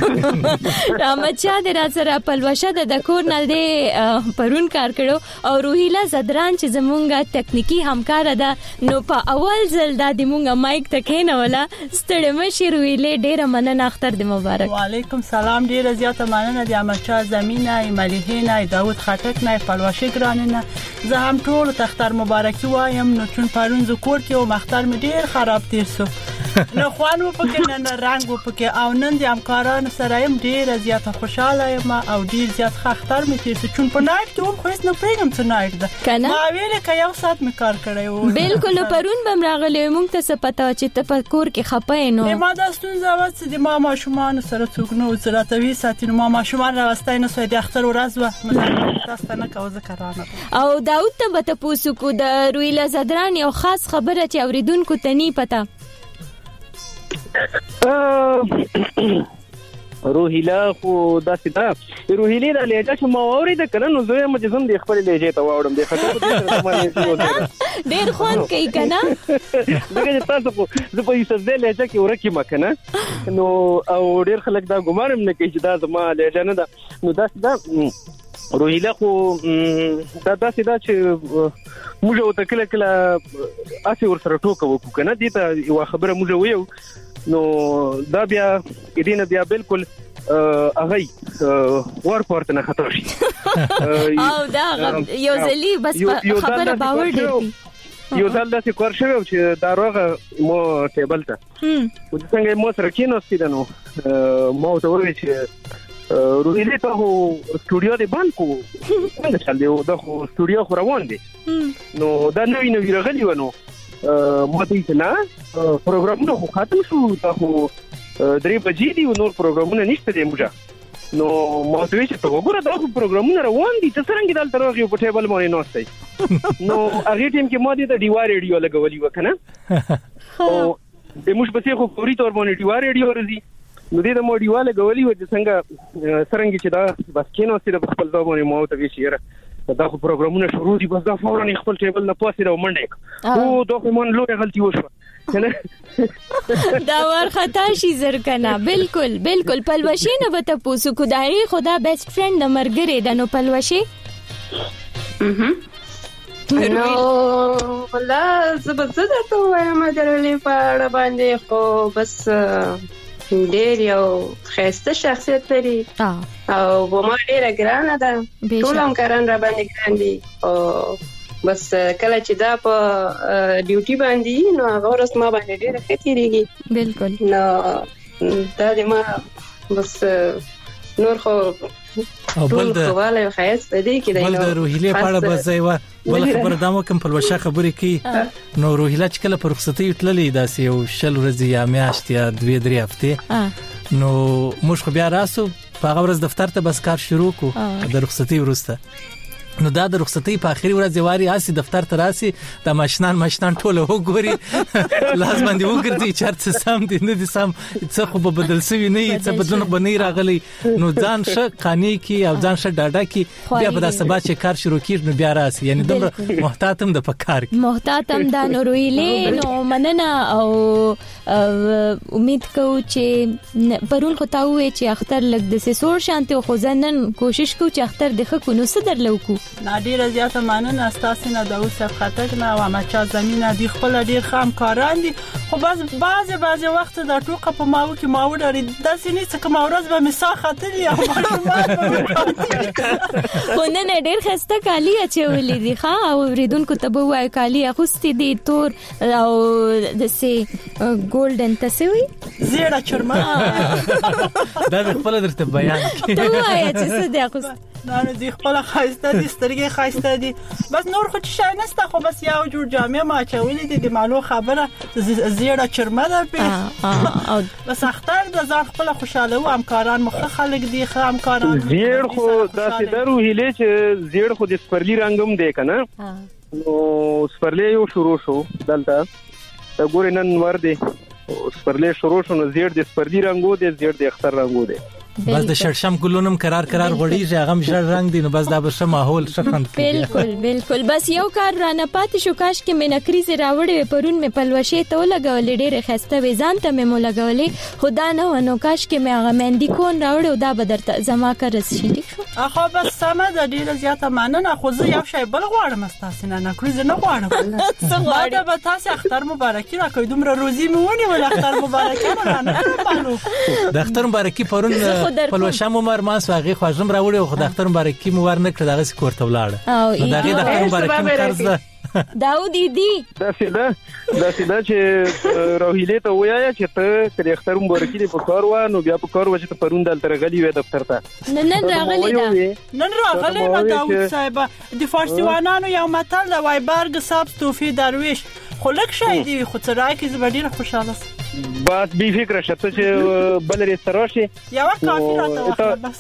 ښا احمد شاه د راځره پلوشه د کور نه د پرون کار کړو او روهیلا زدران چې زمونږه تکنیکی همکار ده نو په اول ځل د مونږه مایک تکې نه ولا ستړي مشي روهیله ډیره مننه اختر د مبارک. وعلیکم سلام ډیره زیاته مننه د احمد شاه زمینه مليحه نه داود خټک نه پلوشه ګران نه زه هم ټول تختر مبارکي وایم نو چون پرون ز کور کې او مختار مې ډیر خراب تیر سو نو خوانو پکې نه رنگ پکې او نن د همکارانو سره يم ډیر زیاته خوشاله یم او ډیر زیات خختر مې تیر سو چون په نایټ کې هم خو هیڅ نه پیغام څه نایټ ده ما ویل ک یو سات مې کار کړی و بالکل پرون بم راغلی مونږ ته څه پتا چې ته په کور کې خپای نو ما د ستونزه وڅ د ما ماشومان سره څوک نو زراتوي ساتینو ما ماشومان راوستای نه سوی د اختر ورځ و تاسو نه کوو ذکر او داود ته به تاسو کو د رویلا زدران یو خاص خبره چې اوریدونکو ته نه پتا روهیلا خو دا ستا روهیلا د لهجه چې ما اورید کله نو زه هم چې زم د خپل لهجه ته واوړم د خطر په باندې ډېر خوان کوي کنه دغه تاسو په زه په یوه ځل لهجه کې ورکی مکنه نو او ډېر خلک دا ګمان هم نه کوي چې دا زما لهجه نه ده نو دا ستا روهیلا خو دا داسې دا چې موږ او تکله کله اسی ور سره ټوکو وکړو کنه دې ته یو خبره موږ ویو نو دا بیا دینه بیا بالکل هغه ور پورته نه خطر شي او دا یو ځلی بس خبره باور دی یو ځل داسې کور شوی چې دا روغه مو ټیبل ته و څنګه مو سره کېناستل نو مو ته وایي چې رویله ته هو سټوډیو دی بند کو څنګه چل دی دا خو سټوډیو خو روان دی نو دا نوی نوی راغلی ونه مو ته نه پروګرامونه خو ختم شو دا خو درې بجې دی نور پروګرامونه نشته دی موږ نو مو ته چې ته وګوره دا خو پروګرامونه روان دي ته څنګه دلته راغلی په ټیبل باندې نوستای نو هغه ټیم کې مو دې د ډیوا ریډیو لګولې وکنه او د موږ په څیر خو پوری تور باندې ډیوا ریډیو ورزي نو دې د مو ډیواله غولي و چې څنګه سرنګي چې دا بس کینو چې د خپل ځای باندې مو ته وی شيره دا خو پروګرامونه شروع دي بس دا فورا خپل ټیبل نه پاسې راو منډه او دا خو مون لوی غلطي وشو دا ور خطا شي زرکنه بالکل بالکل پلوشي نه وته پوسو خدای خدا بیسټ فرند د مرګره د نو پلوشي نو ولا زبرزده ته وایم درلې په باندې خو بس ډېر یو خسته شخصیت لري او په ما ډېر ګرانه ده ټول هم کاران را باندې ګران دي او بس کله چې دا په ډیوټي باندې نو هغه ورځ ما باندې ډېر خطرېږي. بالکل. نو دا دې ما بس نور خو او بل د خواله خیاس پدې کې دی. بل د روهیله په اړه بځایوه بل خبر دا مو کوم په لوشه خبرې کی نو روهیله چې کله پر رخصتي تللې داسې یو شل ورځې یا میاشت یا دوه درې هفته نو موږ خو بیا راسو په هغه ورځ دفتر ته بس کار شروع کو د رخصتي وروسته. نو دا د رخصتي په اخري ورځ واري آسي دفتر ته راسي د ماشنان ماشنان ټوله وګوري لازم باندې وګرځي چارت سم دي نه دي سم څه خو به بدل سوي نه څه بدلون به نه راغلي نو ځان ښه قانې کی او ځان ښه ډاډه کی بیا به د سبا چې کار شروع کیږي نو بیا راسي یعنی دومره محتاطم د پکار کی محتاطم دا نورویلې نو مننه او امید کوم چې پرون خو تا وې چې اختر لګ د سور شانته خو ځنن کوشش کو چې اختر دغه کو نو صدر لوکو نادر زیاته مننه استاسو نه د اوسه خاطر ما او مچا زمينه دی خپل ډیر خام کاران دي خو باز بعضه بعضه وخت د ټوکه په ماو کې ماو لري د سینې څخه ماورز به مسا خاطر یا خو نه ډیر خسته کالی اچولې دي ښا او ریدونکو ته به وای کالی اخستې دي تور او د سي ګولډن تسوي زیړه چرما دا خپل درته بیان کی ته وای چې څه دی اخست نو دی خپل خاصته دي سترګې خاصته دي بس نور خو چې شای نسته خو بس یو جوړ جامې ما چولې دي د مالو خبره زیړه چرمه ده په بس اختر د ځان خپل خوشاله او همکاران مخ خلک دي همکاران زیړ خو داسې درو هلي چې زیړ خو د سپرلی رنگم دی کنه نو سپرلی یو شروع شو دلته دا ګورې نن ور دي سپرلی شروع شو نو زیړ د سپرلی رنگو دی زیړ د اختر رنگو دی بس د شړشم ګلونم قرار قرار غوړیږي هغه مشر رنگ دی نو بس دا به ښه ماحول شخند بالکل بالکل بس یو کار را نه پات شو کاش کې مې نکریز راوړې پرون مې پلوشه ته لګولې ډېر خسته وې ځان ته مې مو لګولې خدا نه ونو کاش کې مې هغه مندي کون راوړې دا به درته زما کار شي ټیک شو اخو بس سم د ډېر زیاته ماننه خو زه یو شی بل غواړم تاسو نه نکریز نه غواړم دا به تاسو اختر مبارکي راکوي دومره روزي مې ونی ول اختر مبارکي نه نه د اختر مبارکي پرون پلوشم عمر ما سواغي خواجم راوړې خو د اختر مبارکي مو ورنه کړ دغه سکورته ولاړ نو دغه د اختر مبارکي قرض ده داود دی دا سیده دا سیده چې روهیله ته وایي چې ته کله اختر مبارکي په کار و نو بیا په کار و چې ته پرون دلته راغلی وې دفتر ته نن راغلی دا نن راغلی ما داود صاحب د فارسی وانانو یو متل د وایبرګ صاحب توفی درویش خو لک شای دی خو ترای کې زبډیره خوشاله بس بی فکر شته چې بل رستوراشي یو کافي راته بس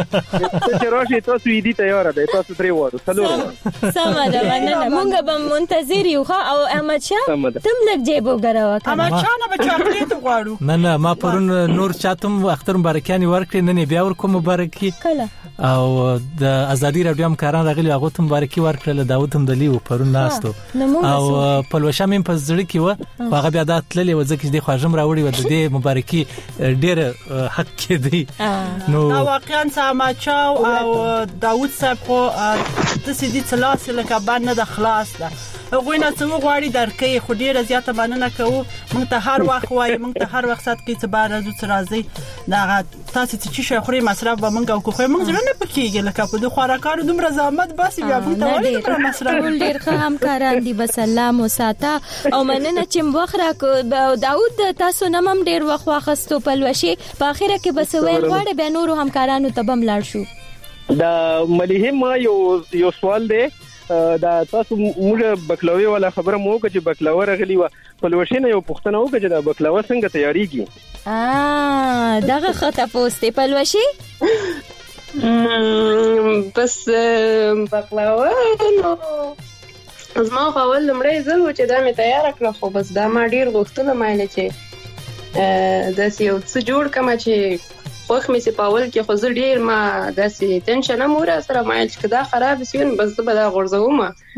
چې راشي تاسو یې دي تیار ده تاسو ترې وره سلام سم ده مننه مونږ به منتظر یو او احمد شاه تم لګ جيبو غراوه احمد شاه نه به چاکلیټ غواړو نه نه ما پرون نور چاتم اختر مبارکانی ورکړي نه بیا ورکو مبارکي کله او د ازادي رادیو هم کاران راغلي هغه ته مبارکي ورکړل داوود هم دلی و پرون ناستو او پلوشم په زړه کې و هغه بیا د تللې و ځکه د خواجم راوړي و د دې مبارکي ډېر حق کې دی نو واقعا سامچا او داوود صاحب خو د سیدی څلاس لکه باندې د خلاص ده هغه نه څو غواړي درکې خو ډیره زیاته مننه کوو موږ ته هر وخت وایي موږ ته هر وخت کې څه بار راځو څه راځي دا تاسو چې شي خوري مصرف به موږ او خو موږ زړه نه پکېږي لکه په دوه خوراکانو دومره زحمت باسي بیا موږ ته وایي پر مصرف ډیر ښه همکاران دي بس الله مو ساته او مننه چې مخره داوود تاسو نمم ډیر وخت واخستو په لوشي په اخره کې بس ویل غواړي به نورو همکارانو ته بم لاړ شو دا مليهم ما یو یو سوال دی دا تاسو موږ بکلاوي ولا خبره مو وکړه چې بکلاوه راغلی و په لوشینه یو پښتنه وکړه چې دا بکلاوه څنګه تیاریږي ا دغه خطه پوسټه په لوشي بس بکلاوه نو زما په اول لمړی ځل و چې دا مې تیار کړ خو بس دا ما ډیر غوښتنه مایله چې دا یو څه جوړ کما چې خوښ مې سي پاول کې خو زه ډیر ما داسې ټینشن مور سره مایل چې دا خراب سي بس به دا غورځوم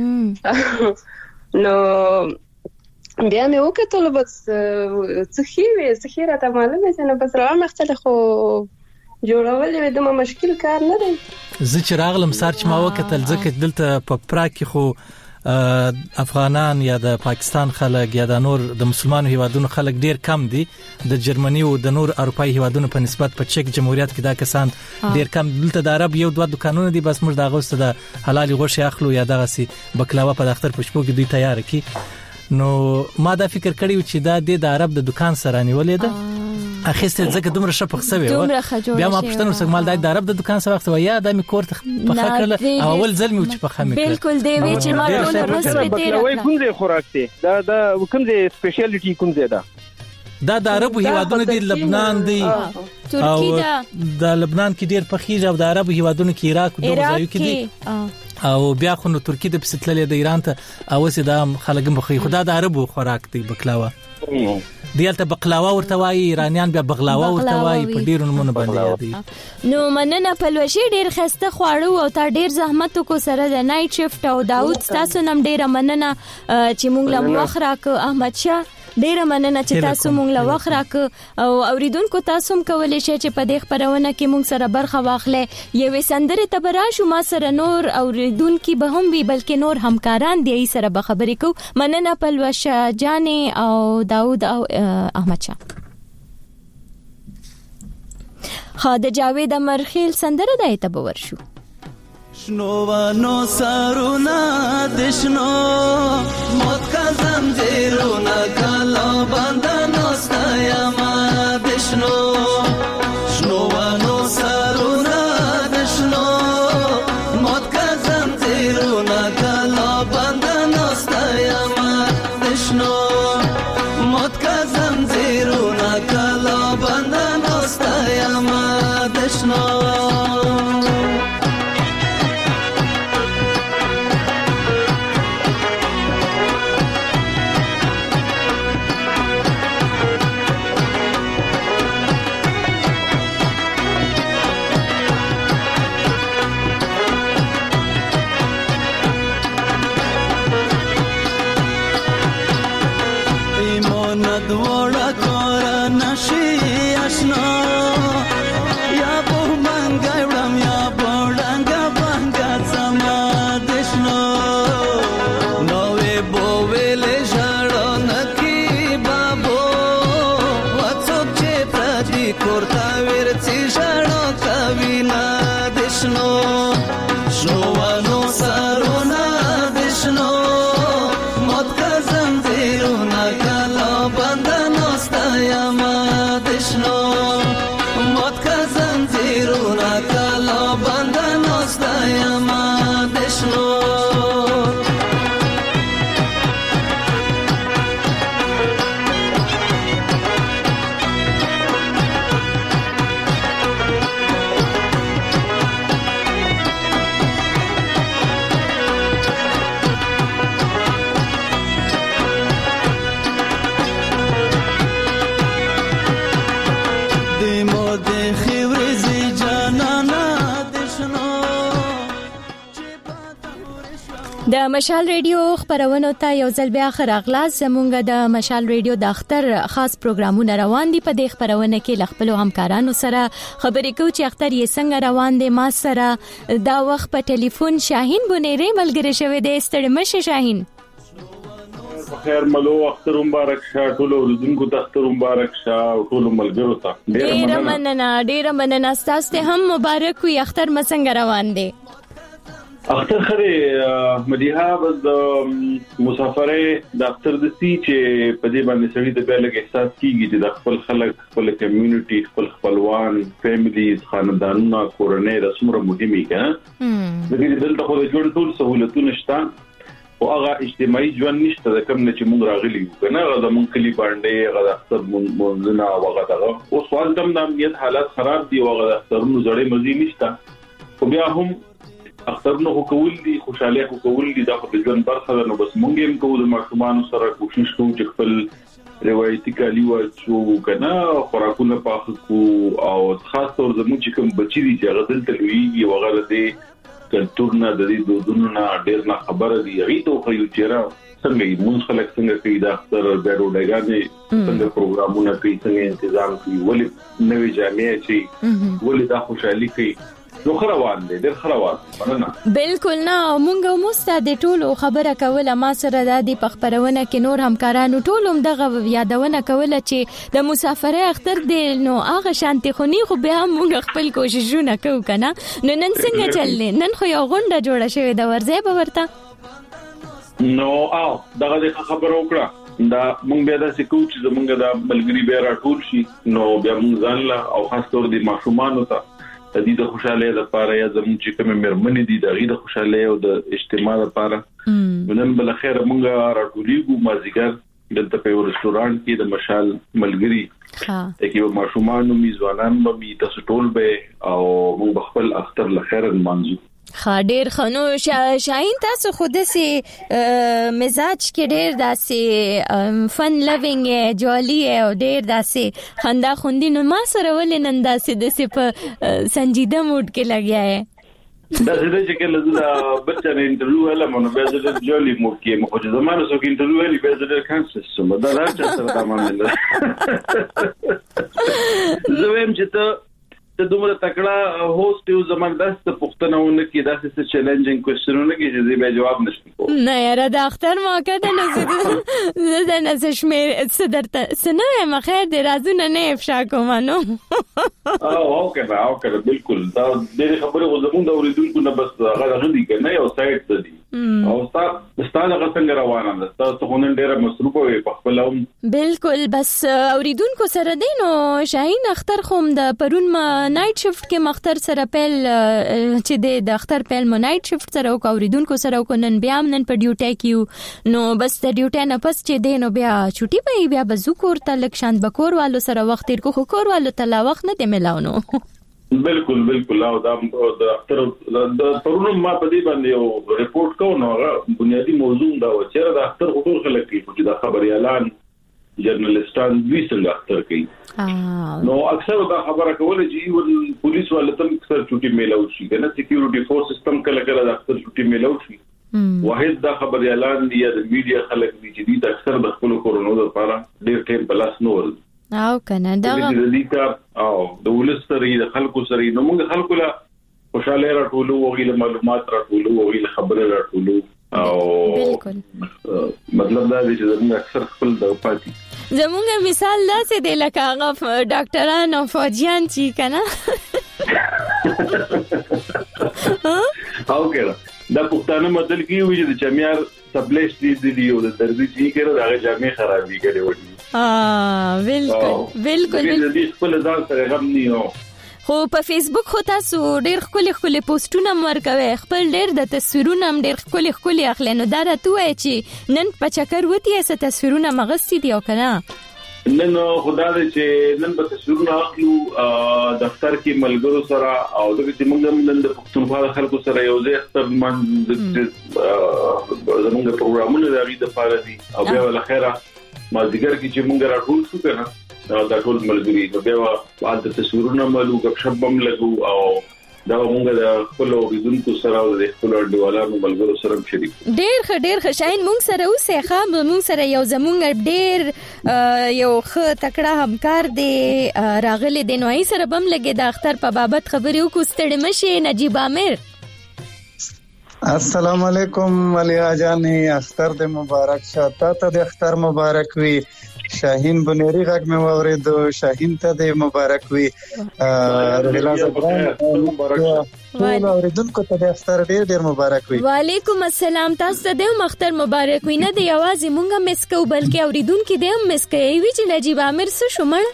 نو بیا مې وکړل بس څه خې وې څه خې راته معلومه چې نه بس روان مختلف خو جوړول یې د مشکل کار نه دی زه چې راغلم سارچ ما وکړل ځکه دلته په پرا کې خو افغانان یا د پاکستان خلک یا د نور د مسلمانانو هیوادونو خلک ډیر کم دي د جرمني او د نور اروپאי هیوادونو په نسبت په چک جمهوریت کې دا کسان ډیر کم دلته د عرب یو دوه دکانونه دي بس موږ د غوسته د حلال غوښه اخلو یا دغه سي بکلاوه په دفتر پښپو کې دوی تیار کی نو ما دا فکر کړی چې دا د عرب د دکان سره نیولې ده اخیسته ځکه دومره شپه خسوي بیا ما پښتنو څنګه مال د عرب د دکان سره وخت یا د می کور ته په خکل اول ځل می چې په خمه بالکل دی وی چې ما ټول روز په تیر وای کوم ځای خوراک دی دا دا کوم ځای سپیشلیټي کوم ځای ده دا د عربو هیوادونو دی لبنان دی ترکی دا د لبنان کې ډیر پخیږي او د عربو هیوادونو کې عراق او دغه ځایو کې دی او بیا خو نو ترکی د پستلې د ایران ته او سه د خلک مخې خدا د عربو خوراک دی بکلاوه دیالته بقلاوه ورته وای ایرانیان بیا بغلاوه ورته وای په ډیرو نمونه باندې یادي نو مننه پلوشي ډیر خسته خواړو او تا ډیر زحمت کو سره د نایټ شفت او داوود تاسو نم ډیر مننه چې مونږ له مخرا ک احمد شاه ډیر مننه چې تاسو مونږ له وخت راک او اوریدونکو تاسو هم کولای شئ چې په دې خبرونه کې مونږ سره برخه واخلئ یوې سندره تبرا شو ما سره نور اوریدونکو به هم وی بلکې نور همکاران دی سره به خبرې کو مننه پلوشه جانې او داوود او احمد شاه خاده جاوید امرخیل سندره د ایتبور شو شنوانو سارونا دشنو موت کا زنجیرونا کلا بندانو ستایما دشنو شنوانو سارونا دشنو موت کا زنجیرونا کلا بندانو ستایما دشنو موت کا زنجیرونا کلا بندانو ستایما دشنو د مشال ریډیو خبرونه ته یو ځل بیا خراغلاس زمونږ د مشال ریډیو د اختر خاص پروګرامونه روان دي په دې خبرونه کې لخپل همکارانو سره خبرې کوو چې اختر یې څنګه روان دي ما سره دا وخت په ټلیفون شاهین بونیری ملګری شوی دی ستړي مشه شاهین خیر ملو اختر مبارک شه ټول ورځونکو ته اختر مبارک شه ټول ملګرو ته ډیر مننه ډیر مننه تاسو ته هم مبارک وي اختر مسنګ روان دي اختر خره مدیحه بس د مسافرې د اختر د سی چې په دې باندې سړي د بیل احساس کیږي چې د خپل خلک خپل کمیونټي خپل خپلوان فیملیز خاندانونه کورنۍ د څومره مهمه کړه د دې دلته خو د ژوند ټول سہولتونه شته او هغه اجتماعي ژوند نشته د کوم نه چې موږ راغلي یو کنه هغه د مونږ کلی باندې هغه د اختر مونږ نه هغه دغه او سوال دم د امنیت حالات خراب دي او هغه د اخترونو زړې مزي نشته خو بیا هم اخترونو کول دي خوشاله کول دي دا په ژوند برخه ده نو بس مونږ هم کوو د ماشومان سره کوشش کوو چې خپل روایتي کالي واچو کنه خوراکونه پاخه کو او خاص تور زموږ چې کوم بچی دي چې هغه دلته لویږي وغیرہ دي کلتور نه د دې دودونو نه ډېر نه خبره دي هغه ته خو یو چیرې څنګه موږ خلک څنګه کوي دا اختر بیرو ډګانې څنګه پروګرامونه کوي څنګه تنظیم کوي ولې نوې جامې چې ولې دا خوشحالي کوي نو خروان دي ډېر خروان مننه. بالکل نه مونږ مو ستاسو ټولو خبره کوله ما سره د دې پخپرونه کې نور همکارانو ټولو دغه یادونه کوله چې د مسافرۍ اختر دی نو هغه شانتي خونی خو بیا مونږ خپل کوششونه کوو کنه. نو نن څنګه چللې؟ نن خو یو غونډه جوړه شوې د ورځې به ورته نو او دغه خبره وکړه دا مونږ بیا د سکو چې زمونږ د ملګری بیا راټول شي نو بیا مونږ ځان لا او خاص تور د ماشومان ته د دې د خوشاله لپاره یا زموږ چې کوم مېرمنې دي د غي د خوشاله او د اجتماع لپاره نن بل خیر مونږه راټولېږو مازیګر دلته په ریسټورانټ کې د مشال ملګری ها کې ماشومان او میزوانان به تاسو ټول به او مونږ خپل اختر لخر منځو. خاډیر خنو شاهین تاسو خود سي مزاج کې ډېر داسې فن لوینګ جولي او ډېر داسې خندا خوندي نو ما سره ولې نن داسې داسې په سنجیده موډ کې لګیا ہے دا زه چې کله دا بچا نه انټرویو ولا مونږ به زه جولي موډ کې مخ چې زمانه سو کې انټرویو ویلي به زه کانسس سم دا راځه سره دا مانه زه ویم چې ته ته دومره تکړه هوست یو زمردست پښتنهونه کې داسې څه چیلنجینګ کوېسچنونه کې چې به جواب نشم کوم. نه یاره د اختر موقع ده نه زه د نه شمیر صدرته سنوي مخیر د رازونه نه افشا کوم نو او اوکے نه اوکے بالکل دا د خبره غوښمن د اوریدونکو نه بس هغه غندي کنه یو سایت ته دي او تاسو ستاسو څنګه روانه ده تاسو خو نن ډیره مصروف وي په خپل بالکل بس اوریدونکو سره دینو شاهین اختر خوم د پرون ما نایټ شفت کې مختر سره پیل چې د اختر پیل مو نایټ شفت سره او اوریدونکو سره کو نن بیا نن په ډیوټي کیو نو بس د ډیوټي نه پس چې دینو بیا چټي به بیا بزو کور ته لک شان بکور والو سره وخت تیر کو کور والو ته لا وخت نه دی ملاونو. بالکل بالکل او دا د اختر د پرونو ما په دې باندې یو ریپورت کوم نو بنیادی موضوع دا و چې د اختر خطور خلک چې د خبري اعلان جرنالستان دوی څنګه اختر کوي نو اکثر دا خبره کوله چې ول پولیس ولته اکثر چټي میلاو شي کنه سکیورټي فورس سیستم کله کله د اختر چټي میلاو شي واحد دا خبري اعلان دی د میډیا خلک دي چې د اکثر د خپل کورونو لپاره ډېر ټیم بلاس نور او کنه دا د دې کار او د ولستري د خلکو سره نو موږ خلکو لا خوشاله راټولو او غیله معلومات راټولو او غیله خبره راټولو او بالکل مطلب دا دی چې موږ اکثر خپل د پاتې زموږ مثال داسې دی لکه هغه ډاکټران او فوجیان چې کنه او کړه دا پښتانه مدل کې وي چې چمیار سبلیش دي دی او د درځي چې کړه دا جامې خرابې کړي وړي ها بالکل بالکل دې خپل ځان سره غم نه خو په فیسبوک خو تاسو ډېر خولي خولي پوسټونه مرکوي خپل ډېر د تصویرونو هم ډېر خولي خولي اخلي نو دا راته وای چې نن په چکر وتی اس تصویرونه مغستی دی او کنه نن خدا دې چې نن په تصویرونه اخلو دفتر کې ملګرو سره او د دې موږ نن د پښتونخوا خلکو سره یو ځای اختر من زموږ پروګرامونه د اړې د پاره دي او بیا ول خیره ما ذکر کی چې مونږ راټول شو کنه دا ټول ملګری نو بیا په تصویرونه مالو غب شپم لګو او دا مونږ د خپل اوریدونکو سره او د خپل ډیوالانو ملګرو سره شریک ډېر ښه ډېر ښه شاین مونږ سره اوسه ښه مونږ سره یو زمونږ ډېر یو ښه تکړه همکار دی راغلی دی نو یې سره بم لګي د اختر په بابت خبرې وکړو ستړي مشي نجیب عامر. السلام علیکم علیا جانې اختر دې مبارک شه تا ته د اختر مبارک وي شاهین بنيري غږ مې واورېدو شاهین ته دې مبارک وي رحلا زبران مبارک ټول اوریدونکو ته د اختر ډېر ډېر مبارک وي. وعلیکم السلام تاسو ته د اختر مبارک وي نه دی یوازې مونږه مس کو بلکې اوریدونکو دې هم مس کوي وی چې نجیب عامر څه شومړ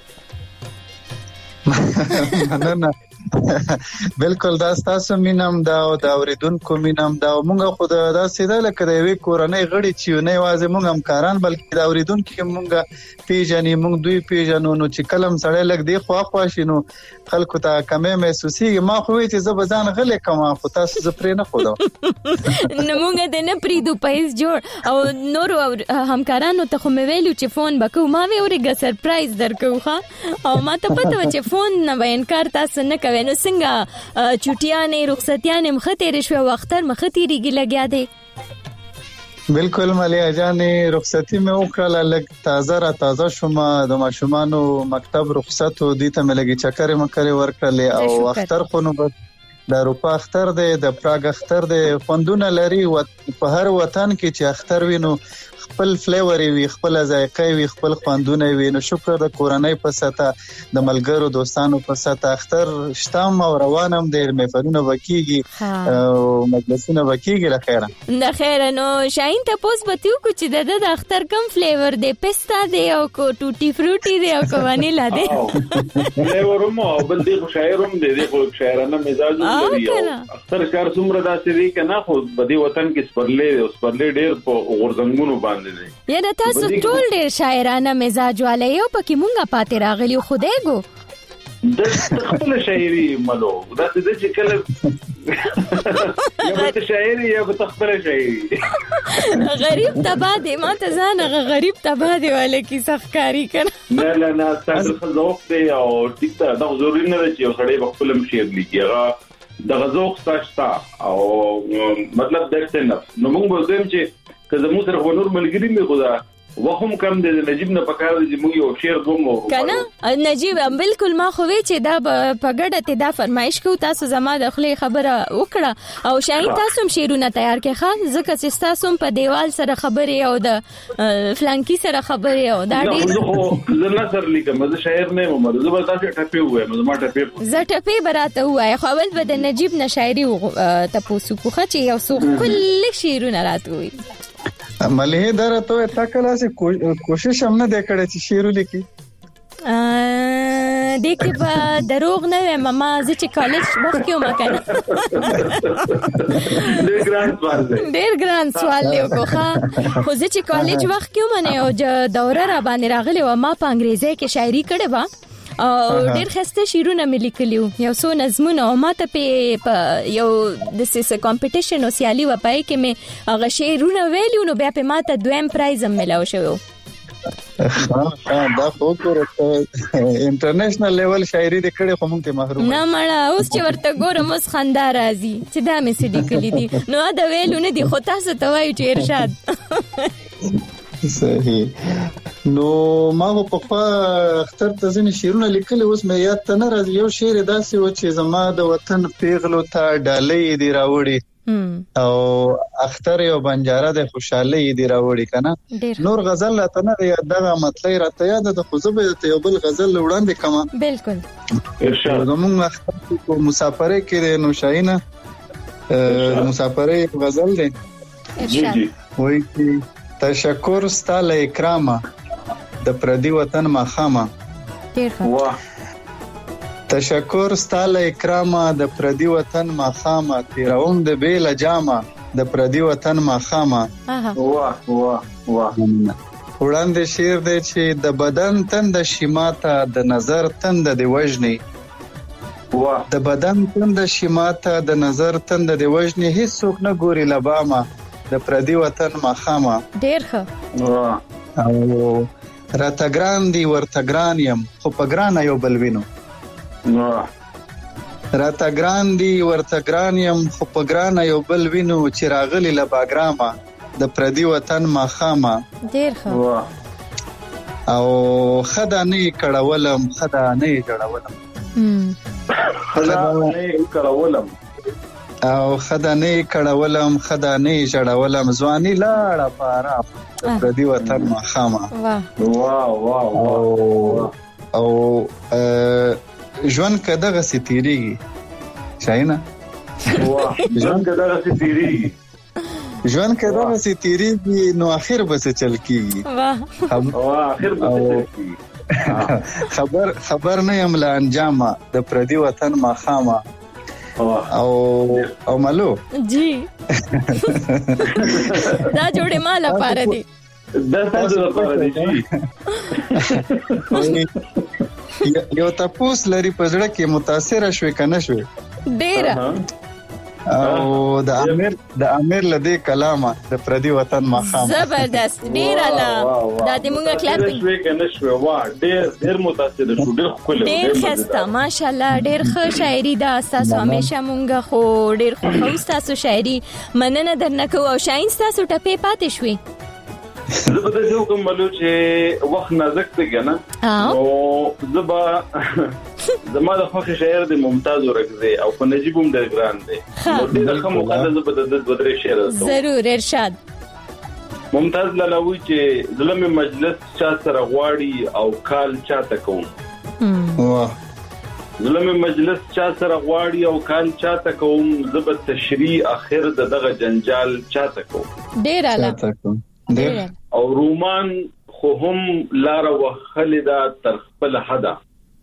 نه نه بالکل دا تاسو مینم دا او دا اوریدونکو مینم دا مونږ خو دا سیده لکه د وی کورنۍ غړي چې نه یوازې مونږ همکاران بلکې دا اوریدونکو مونږ پیژنې مونږ دوی پیژنو نو چې کلم سړی لګ دی خو خو شینو خلکو ته کمې محسوسي ما خو چې زه بزان غلې کما خو تاسو زه پرې نه خودم نو مونږ د نه پریدو پیس جوړ او نور همکارانو ته خو مې ویلو چې فون وکړو ما وی اورګه سرپرایز درکو ښا او ما ته پته و چې فون نه انکار تاسو نه کوي نو څنګه چټیانې رخصتیانې مخته رښوي وختر مخته ریږي لګیا دی. بالکل ملیا جانې رخصتي مې وکړه لګ تازه را تازه شوم د ماشومانو مکتب رخصت و دي ته مې لګي چکرې مکرې ورکړلې او اختر خو نو بس د اروپا اختر دی د پراګ اختر دی خوندونه لري په هر وطن کې چې اختر وینو خپل فلیور وي خپل ذایقه وي خپل خوندونه وي نو شکر د کورنۍ په ساته د ملګرو دوستانو په ساته اختر شتام او روانم د محفلونو وکیږي او مجلسونه وکیږي له خیره د خیره نو شاین ته پوس بتیو کو چې د اختر کم فلیور دی پستا دی او کو ټوټي فروټي دی او کو وانیلا دی فلیور مو بل دی شاعرم دی دی خو شاعرانه مزاج لري اختر کار څومره داسې دی کنه خو بدی وطن کې سپرلې او سپرلې ډېر په غورځنګونو باندې یا د تاسو ټول ډېر شاعرانه مزاج والے یو پکې مونږه پاتې راغلی خدای ګو د خپل شاعري ملو دا د چې کله یو ته شاعري یو ته خپل شاعري غریب تبا دی ما ته ځان غریب تبا دی والے کی سخکاری کړه نه نه نه تاسو ذوق دی او ټیک دا ضروري نه چې یو سړی خپل شعر لیکي دا ذوق ستا او مطلب درته نه نو موږ به زم چې که زموږ سره ونور ملګری مې خدا وهم کم دی نجیب نه پکار دی موږ یو شعر کومو کنه نجیب بالکل ما خو وی چې دا په ګډه ته دا فرمایش کو تاسو زما د خپل خبره وکړه او شاین تاسو شعرونه تیار کړئ خان ځکه چې تاسو په دیوال سره خبرې او د فلانکی سره خبرې او دا ډېر زه نه سر لیکم زه شاعر نه یم زه به تاسو ټپې وایم زه ما ټپې زه ټپې براته وای خو ول به د نجیب نه شاعري تاسو کوخه چې یو څو کل شعرونه راتوي ملهه درته تا کله سي کوشش هم نه وکړه چې شعر ولیکي ا دغه په دروغ نه وایم ما زه چې کالج وخت کې ما کنه ډېر ګران سوال دی ډېر ګران سوال دی کوخه خو زه چې کالج وخت کې منه او دوره را باندې راغلی و ما په انګریزي کې شاعري کړې و او ډېر خسته شعرونه مې لیکلیو یو څو نظمونه او ماته په یو د سیس کمپټیشن او سیالي و پای کې مې هغه شعرونه ویلیو نو بیا په ماته دویم پرایز هم ملاو شو دا خو ورته انټرنیشنل لیول شاعري د کړي خو مونږ ته محروم نه مړه اوس چې ورته ګورم اوس خندا راځي چې دا مې سړي کلی دي نو دا ویلو نه دي خو تاسو ته وایو چې ارشاد صحیح نو ما په خوا اختر ته ځنې شعرونه لیکلي اوس مې یاد ته نه راځي یو شعر داسې و چې زما د وطن پیغلو ته ډالۍ دی راوړي او اختر یو بنجاره د خوشحالي دی راوړي کنه نور غزل ته نه یاد دا مطلب راته یاد د خوځبه ته یو بل غزل وړاندې کما بالکل ارشاد زموږ اختر کو مسافره کې نو شاینه مسافره غزل دی ارشاد وای کی تشکر ستاله اکرامه د پردي وطن مخامه ډیر ښه واه تشکر ستاله اکرامه د پردي وطن مخامه تیروم د بیل جامه د پردي وطن مخامه واه واه واه وړاندې شعر دی چې د بدن تند شیماته د نظر تند دی وجنی واه د بدن تند شیماته د نظر تند دی وجنی هیڅ څوک نه ګوري لبامه د پردي وطن مخامه ډیر ښه واه او راته ګران دی ورته ګران یم خو په ګران یو بل وینو واه راته ګران دی ورته ګران یم خو په ګران یو بل وینو چې راغلی له باګرامه د پردي وطن مخامه ډیر ښه او خدانه کړهولم خدانه جوړولم خدانه کړهولم او خدانه کړهولم خدانه جوړولم ځواني لاړه پاره د پردي وطن مخامه واه واه واه او ژوند کداغه ستیریږي شاینه واه ژوند کداغه ستیریږي ژوند کداغه ستیریږي نو اخر به څه چل کیږي واه واه اخر به څه چل کیږي خبر خبر نه یم لا انجامه د پردي وطن مخامه او او مالو جی دا جوړه مالا پاره دي دا تاسو لپاره دي یو تاسو لري پزړه کې متاثر شوي کنه شوي ډیر او د امیر د امیر لدی کلامه د پردي وطن مخامه زبردست ډیر الله دا دې مونږه کلاپینګ شوي کنه شوي وا ډیر ډیر متاثر شو ډیر خپل ډیر خسته ماشاءالله ډیر ښه شاعري دا تاسو همیشه مونږه خو ډیر خو تاسو شاعري مننه درنه کو او شاین تاسو ټپې پاتې شوي زه به د یو کوم ملو چې وخت نازک دی کنه او زبا زما د خوښ شاعر د ممتاز ورکزی او په نجیب هم ډېر ګران دی نو ډېر ښه موقع ده په د بدرې شعر ضرور ارشاد ممتاز لالاوی چې ظلم مجلس چا سره غواړي او کال چاته کوم واه ظلم مجلس چا سره غواړي او کال چاته کوم زب تشریع اخر د دغه جنجال چاته کوم ډېر اعلی ډېر او رومان خو هم لار وخلدا تر خپل حدا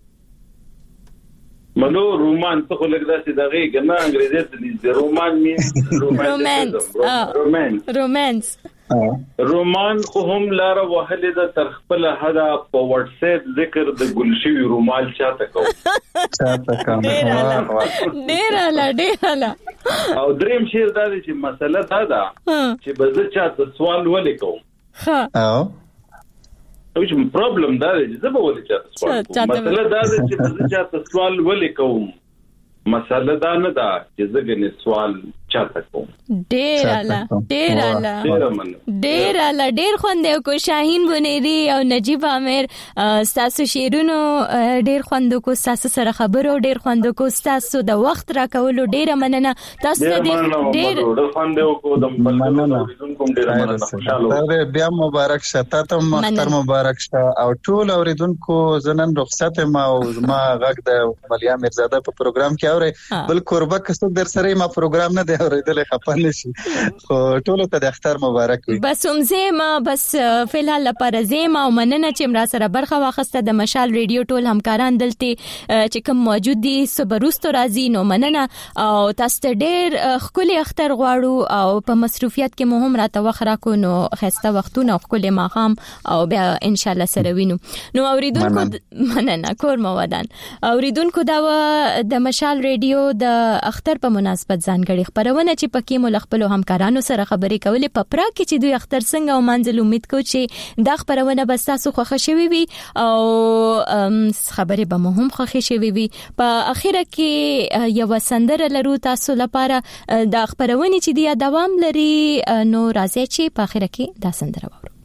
منو رومان څه خو لګدا چې دغه کنه انګریزي د رومان مين رومانس رومانس رومانس رومان خو هم لار وهلې د تر خپل حدا په واتس اپ ذکر د ګلشوی رومال چاته کو چاته کوم ډېر اعلی ډېر اعلی او دریم شعر دا چې مسله دا ده چې بزه چاته سوال ولیکم ها او اوس پرابلم دا دی چې زه به ولې چاته سوال کوم مسله دا ده چې بزه چاته سوال ولیکم مسله دا نه ده چې زه غنې سوال چاته کوم ډېر اعلی ډېر اعلی ډېر اعلی ډېر خوند کو شاهین بنيري او نجیب عامر تاسو شیرونو ډېر خوند کو تاسو سره خبرو ډېر خوند کو تاسو د وخت را کولو ډېر مننه تاسو ډېر ډېر خوند کو د مننه کوم ډېر مننه خوشاله بیا مبارک شه تاسو مختر مبارک شه او ټول اوریدونکو زنن رخصت ما او ما غږ د ملیا میرزاده په پروګرام کې اوري بل قربه کسو در سره ما پروګرام نه اوریدل خپل شي خو ټول ته د اختر مبارک وي بس همزه ما بس فلحال لپاره زما او مننه چې مرا سره برخه واخسته د مشال ریډیو ټول همکاران دلته چې کوم موجود دي صبروستو راځي نو مننه او تاسو ډېر خولي اختر غواړو او په مصروفیت کې مو هم راته وخره کو نو خسته وختونه خولي ماقام او بیا ان شاء الله سره وینو نو اوریدونکو مننه کور مو ودان اوریدونکو دا د مشال ریډیو د اختر په مناسبت ځانګړي خبرونه چې پکې مو خپل همکارانو سره خبرې کولې په پرا کې چې دوی اختر څنګه او منځل امید کو چې دا خبرونه بس تاسو خوښ شوي وي او خبرې به مو هم خوښ شوي وي په اخره کې یو سندره لرو تاسو لپاره دا خبرونه چې دی دوام لري نو راځي چې په اخره کې دا سندره وورو